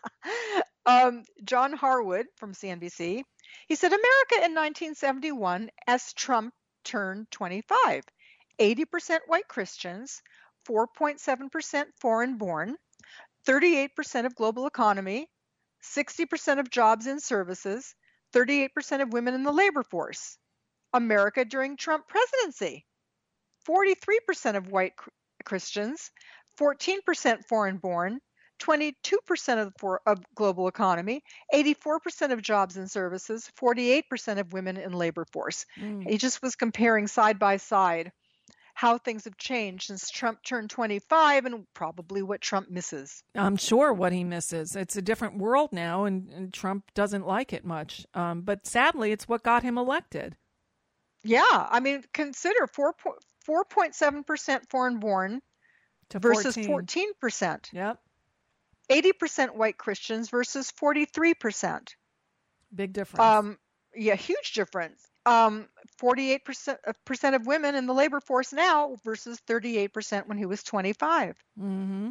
um, John Harwood from C N B C, he said America in nineteen seventy-one, as Trump turned twenty-five, eighty percent white Christians, four point seven percent foreign born, thirty-eight percent of global economy, sixty percent of jobs and services, thirty-eight percent of women in the labor force. America during Trump presidency, forty-three percent of white cr- Christians, fourteen percent foreign born, twenty-two percent of, for, of global economy, eighty-four percent of jobs and services, forty-eight percent of women in labor force. Mm. He just was comparing side by side how things have changed since Trump turned twenty-five and probably what Trump misses. I'm sure what he misses. It's a different world now, and, and Trump doesn't like it much. Um, but sadly, it's what got him elected. Yeah, I mean, consider four point seven percent foreign born To versus fourteen. fourteen percent. Yep. eighty percent white Christians versus forty-three percent. Big difference. Um, yeah, huge difference. Um, forty-eight percent of percent of women in the labor force now versus thirty-eight percent when he was twenty-five. Mm-hmm.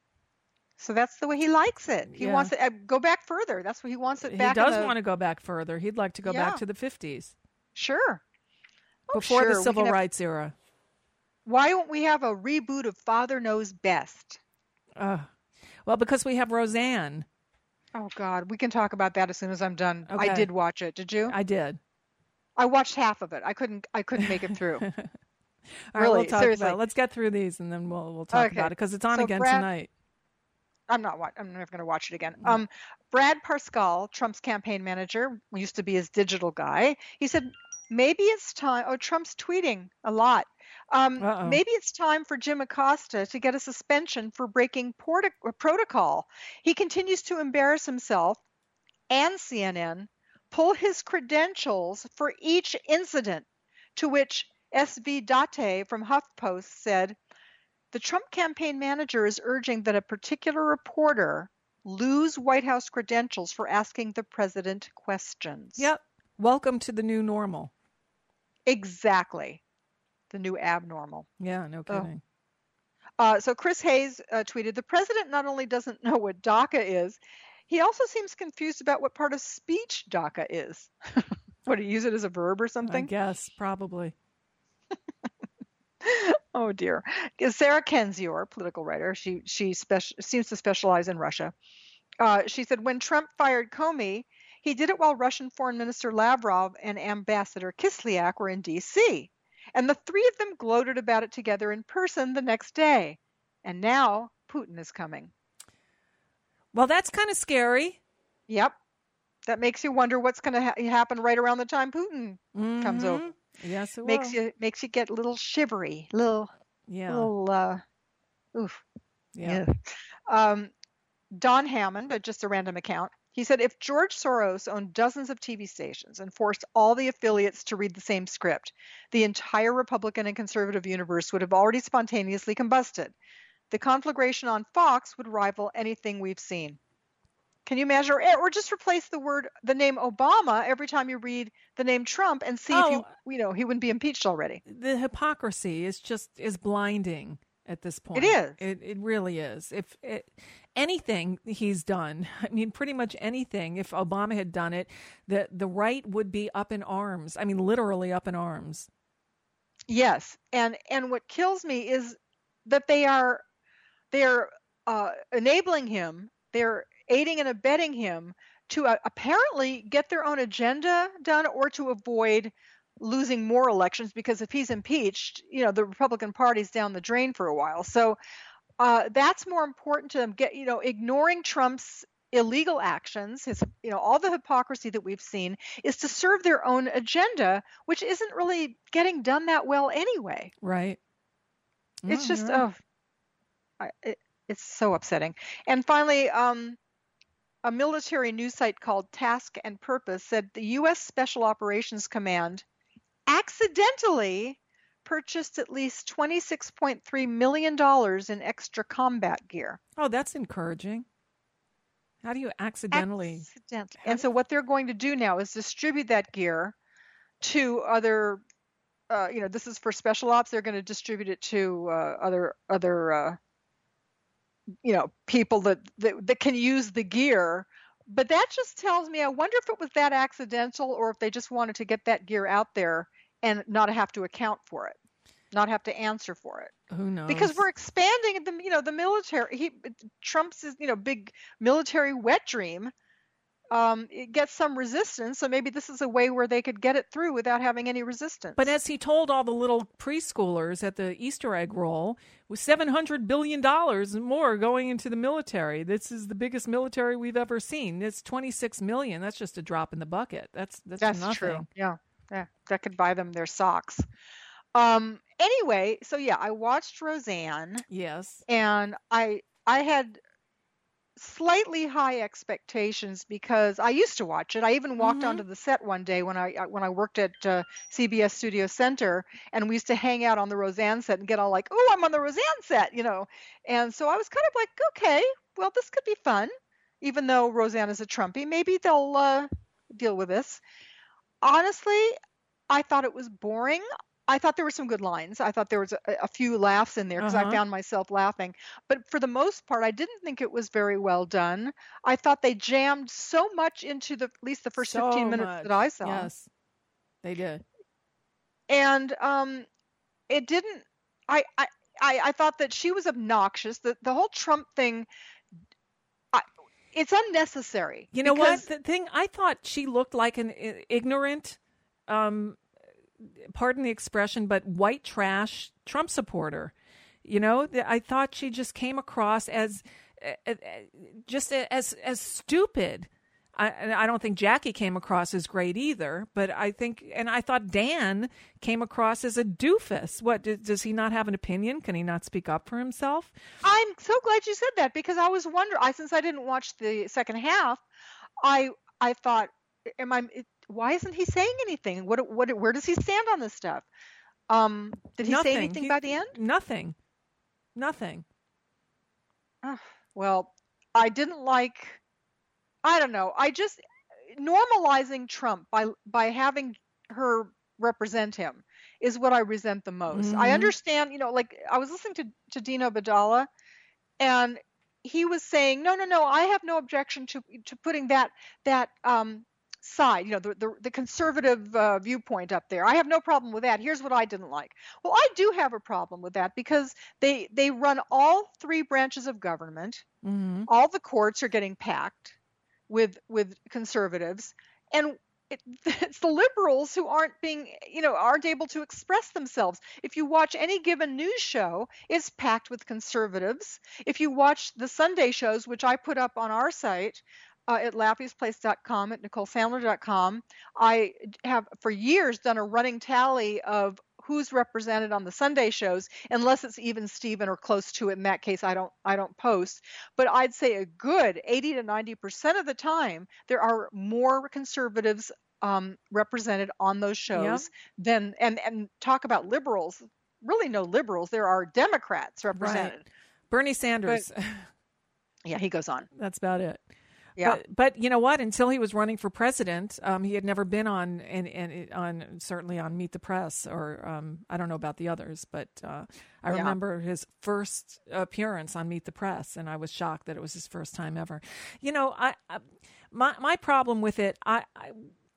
So that's the way he likes it. He Yeah. wants it. Uh, go back further. That's what he wants it He back. does in the, want to go back further. He'd like to go back Yeah. to the fifties. Sure. Oh, Before sure. the We civil can have- rights era. Why don't we have a reboot of Father Knows Best? Uh, well, because we have Roseanne. Oh God, we can talk about that as soon as I'm done. Okay. I did watch it. Did you? I did. I watched half of it. I couldn't. I couldn't make it through. All right, Really, we'll talk seriously. about it. Let's get through these, and then we'll we'll talk Okay. about it because it's on So again Brad- tonight. I'm not. wa- I'm never going to watch it again. Um, Brad Parscale, Trump's campaign manager, used to be his digital guy. He said maybe it's time. Oh, Trump's tweeting a lot. Um, Uh-oh. maybe it's time for Jim Acosta to get a suspension for breaking porti- protocol. He continues to embarrass himself and C N N, pull his credentials for each incident, to which S V Date from HuffPost said, the Trump campaign manager is urging that a particular reporter lose White House credentials for asking the president questions. Yep. Welcome to the new normal. Exactly. The new abnormal. Yeah, no Oh. kidding. Uh, so Chris Hayes uh, tweeted, the president not only doesn't know what DACA is, he also seems confused about what part of speech DACA is. What, do you use it as a verb or I something? guess probably. Oh dear. Sarah Kendzior, political writer, she she speci- seems to specialize in Russia. Uh, she said when Trump fired Comey, he did it while Russian Foreign Minister Lavrov and Ambassador Kislyak were in D C, and the three of them gloated about it together in person the next day. And now Putin is coming. Well, that's kind of scary. Yep. That makes you wonder what's going to ha- happen right around the time Putin comes Mhm. over. Yes, it makes will. you makes you get a little shivery, little Yeah. little uh, oof. Yeah. Yeah. Um, Don Hammond, but just a random account. He said if George Soros owned dozens of T V stations and forced all the affiliates to read the same script, the entire Republican and conservative universe would have already spontaneously combusted. The conflagration on Fox would rival anything we've seen. Can you imagine? Or, or just replace the word, the name Obama every time you read the name Trump and see Oh. if you, you know, he wouldn't be impeached already. The hypocrisy is just is blinding at this point. It is. It it really is. If it, anything he's done, I mean, pretty much anything. If Obama had done it, the the right would be up in arms. I mean, literally up in arms. Yes, and and what kills me is that they are they're uh, enabling him. They're aiding and abetting him to uh, apparently get their own agenda done or to avoid losing more elections, because if he's impeached, you know, the Republican Party's down the drain for a while. So uh, that's more important to them. Get, you know, ignoring Trump's illegal actions, his, you know, all the hypocrisy that we've seen is to serve their own agenda, which isn't really getting done that well anyway. Right. It's Oh, just, you're right. oh, I, it, it's so upsetting. And finally, um, a military news site called Task and Purpose said the U S Special Operations Command accidentally purchased at least twenty-six point three million dollars in extra combat gear. Oh, that's encouraging. How do you accidentally? Accidentally. And so what they're going to do now is distribute that gear to other, uh, you know, this is for special ops. They're going to distribute it to uh, other, other, uh, you know, people that, that that can use the gear. But that just tells me, I wonder if it was that accidental or if they just wanted to get that gear out there and not have to account for it, not have to answer for it. Who knows? Because we're expanding the, you know, the military. He, Trump's, you know, big military wet dream. Um, it gets some resistance, so maybe this is a way where they could get it through without having any resistance. But as he told all the little preschoolers at the Easter egg roll, with seven hundred billion dollars and more going into the military, this is the biggest military we've ever seen. It's twenty-six million dollars. That's just a drop in the bucket. That's that's, That's nothing. true. Yeah, yeah, that could buy them their socks. Um. Anyway, so yeah, I watched Roseanne. Yes. And I I had slightly high expectations because I used to watch it. I even walked Mhm. onto the set one day when I when I worked at uh, C B S Studio Center, and we used to hang out on the Roseanne set and get all like, "Oh, I'm on the Roseanne set," you know. And so I was kind of like, "Okay, well, this could be fun," even though Roseanne is a Trumpy. Maybe they'll uh, deal with this. Honestly, I thought it was boring. I thought there were some good lines. I thought there was a, a few laughs in there because Uh-huh. I found myself laughing. But for the most part, I didn't think it was very well done. I thought they jammed so much into the at least the first So fifteen minutes much. that I saw. Yes, they did. And um, it didn't. I, I I I thought that she was obnoxious. The the whole Trump thing. I, it's unnecessary. You know because- what? The thing, I thought she looked like an i- ignorant, um, pardon the expression, but white trash Trump supporter. You know, The- I thought she just came across as uh, uh, just as as stupid. I, and I don't think Jackie came across as great either, but I think, and I thought Dan came across as a doofus. What, does, does he not have an opinion? Can he not speak up for himself? I'm so glad you said that because I was wondering. I since I didn't watch the second half, I I thought, am I? It, why isn't he saying anything? What what where does he stand on this stuff? Um, did he Nothing. say anything He- by the end? Nothing. Nothing. Ah, well, I didn't like. I don't know. I just normalizing Trump by by having her represent him is what I resent the most. I Mhm. understand, you know, like I was listening to to Dino Badala, and he was saying, no, no, no, I have no objection to to putting that that um, side, you know, the the, the conservative uh, viewpoint up there. I have no problem with that. Here's what I didn't like. Well, I do have a problem with that because they they run all three branches of government. Mm-hmm. All the courts are getting packed with with conservatives, and it, it's the liberals who aren't being, you know, aren't able to express themselves. If you watch any given news show, it's packed with conservatives. If you watch the Sunday shows, which I put up on our site, uh, at laffy's place dot com, at nicole sandler dot com. I have for years done a running tally of who's represented on the Sunday shows, unless it's even Steven or close to it. In that case, I don't I don't post. But I'd say a good eighty to ninety percent of the time, there are more conservatives um, represented on those shows Yep. than, and, and talk about liberals, really no liberals. There are Democrats represented. Right. Bernie Sanders. But, yeah, he goes on. That's about it. Yeah. But, but you know what? Until he was running for president, um, he had never been on and, and on certainly on Meet the Press, or um, I don't know about the others, but uh, I Yeah. remember his first appearance on Meet the Press, and I was shocked that it was his first time ever. You know, I, I my my problem with it, I. I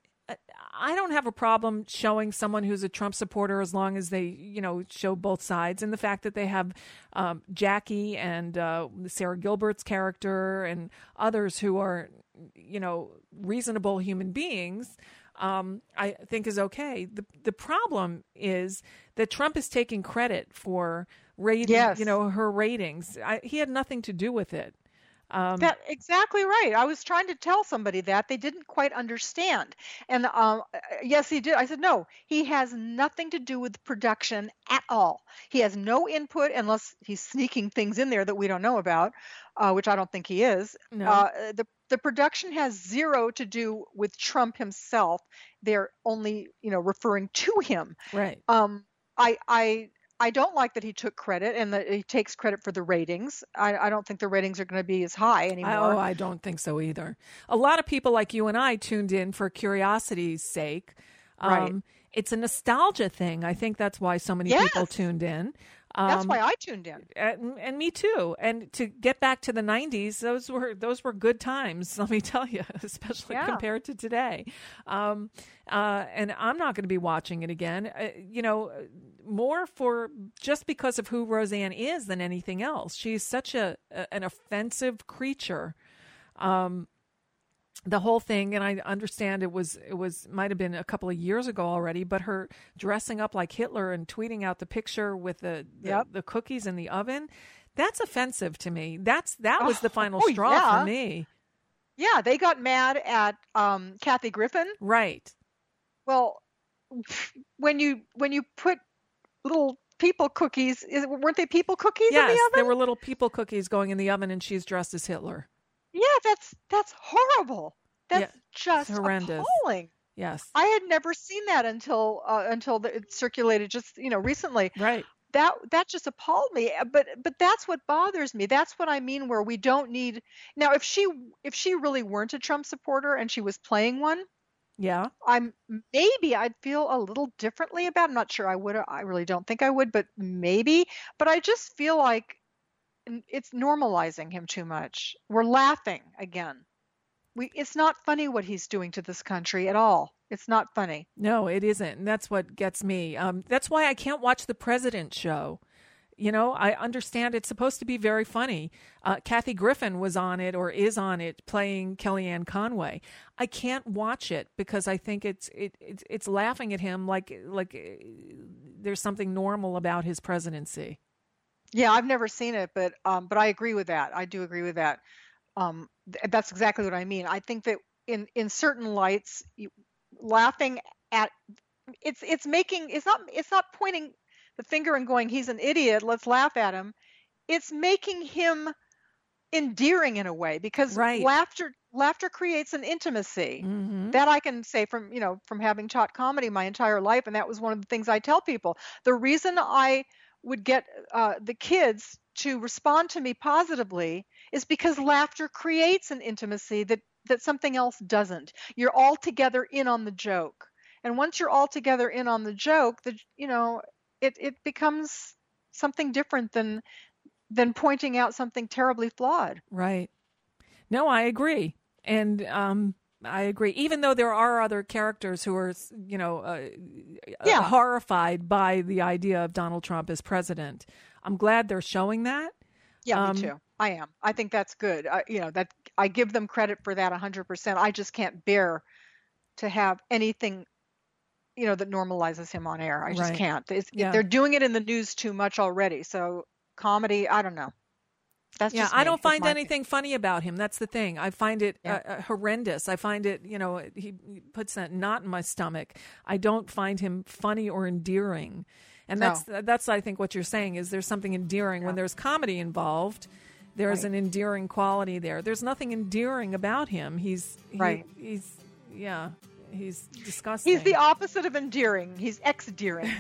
I don't have a problem showing someone who's a Trump supporter as long as they, you know, show both sides. And the fact that they have um, Jackie and uh, Sarah Gilbert's character and others who are, you know, reasonable human beings, um, I think is okay. The the problem is that Trump is taking credit for rating, Yes. you know, her ratings. I, he had nothing to do with it. Um, That exactly right. I was trying to tell somebody that they didn't quite understand. And um, yes, he did. I said, no, he has nothing to do with production at all. He has no input unless he's sneaking things in there that we don't know about, uh, which I don't think he is. No. Uh, the the production has zero to do with Trump himself. They're only, you know, referring to him. right. Um, I I. I don't like that he took credit and that he takes credit for the ratings. I, I don't think the ratings are going to be as high anymore. Oh, I don't think so either. A lot of people like you and I tuned in for curiosity's sake. Um, Right. It's a nostalgia thing. I think that's why so many Yes. people tuned in. Um, That's why I tuned in. and, and me too. And to get back to the nineties, those were those were good times. Let me tell you, especially Yeah. compared to today. Um, uh, and I'm not going to be watching it again. Uh, you know, more for just because of who Roseanne is than anything else. She's such a, a an offensive creature. Um, the whole thing, and I understand it was it was might have been a couple of years ago already, but her dressing up like Hitler and tweeting out the picture with the the, Yep. the cookies in the oven, that's offensive to me. That's that was the final Oh, straw yeah. for me. Yeah, they got mad at um, Kathy Griffin. Right. Well, when you when you put little people cookies, is, weren't they people cookies in Yes, the oven? there were little people cookies going in the oven, and she's dressed as Hitler. Yeah, that's that's horrible. That's Yeah, just it's horrendous. appalling. Yes. I had never seen that until uh, until the, it circulated just you know recently. Right. That that just appalled me. But but that's what bothers me. That's what I mean. Where we don't need now. If she if she really weren't a Trump supporter and she was playing one, Yeah. I'm maybe I'd feel a little differently about it. I'm not sure I would. I really don't think I would, but maybe. But I just feel like it's normalizing him too much. We're laughing again. We it's not funny what he's doing to this country at all. It's not funny. No, it isn't. And that's what gets me. Um, that's why I can't watch the President show. You know, I understand it's supposed to be very funny. Uh, Kathy Griffin was on it or is on it playing Kellyanne Conway. I can't watch it because I think it's it, it's it's laughing at him like like uh, there's something normal about his presidency. Yeah, I've never seen it, but um, but I agree with that. I do agree with that. Um, th- that's exactly what I mean. I think that in in certain lights, you, laughing at it's it's making it's not it's not pointing the finger and going he's an idiot. Let's laugh at him. It's making him endearing in a way because Right. laughter laughter creates an intimacy. Mm-hmm. That I can say from you know from having taught comedy my entire life, and that was one of the things I tell people. The reason I would get uh, the kids to respond to me positively is because laughter creates an intimacy that that something else doesn't. You're all together in on the joke, and once you're all together in on the joke, the you know it it becomes something different than than pointing out something terribly flawed. Right. No, I agree. And um, I agree. Even though there are other characters who are, you know, uh, Yeah. uh, horrified by the idea of Donald Trump as president, I'm glad they're showing that. Yeah, Um, me too. I am. I think that's good. I, you know, that I give them credit for that one hundred percent. I just can't bear to have anything, you know, that normalizes him on air. I just Right. can't. It's, Yeah. They're doing it in the news too much already. So comedy, I don't know. That's yeah, just I me. don't That's find my anything funny about him. That's the thing. I find it Yeah. uh, uh, horrendous. I find it, you know, he he puts that knot in my stomach. I don't find him funny or endearing. And No. that's, that's I think, what you're saying is there's something endearing. When there's comedy involved, there's Right. an endearing quality there. There's nothing endearing about him. He's, he, Right. he's, yeah, he's disgusting. He's the opposite of endearing. He's ex-dearing.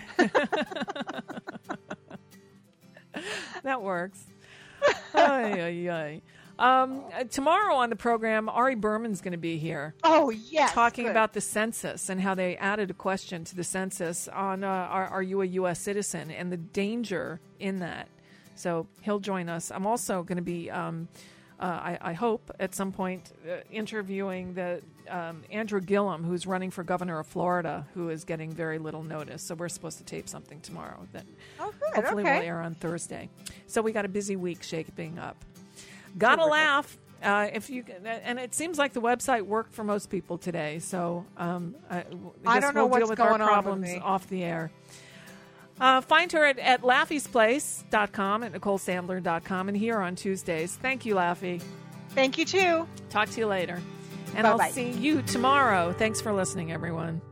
That works. Ay, ay, ay. Um, uh, tomorrow on the program, Ari Berman's going to be here. Oh, yes. Talking good. about the census and how they added a question to the census on uh, are, are you a U S citizen and the danger in that. So he'll join us. I'm also going to be, um, uh, I, I hope, at some point uh, interviewing the um, Andrew Gillum, who's running for governor of Florida, who is getting very little notice. So we're supposed to tape something tomorrow that Oh, good. hopefully okay. will air on Thursday. So we got a busy week shaping up. Gotta laugh. Uh, if you and it seems like the website worked for most people today. So um, I, I, I guess don't know we'll deal what's with going our on with problems me. off the air. Uh, find her at, at laffy's place dot com, at nicole sandler dot com, and here on Tuesdays. Thank you, Laffy. Thank you, too. Talk to you later. And Bye-bye. I'll see you tomorrow. Thanks for listening, everyone.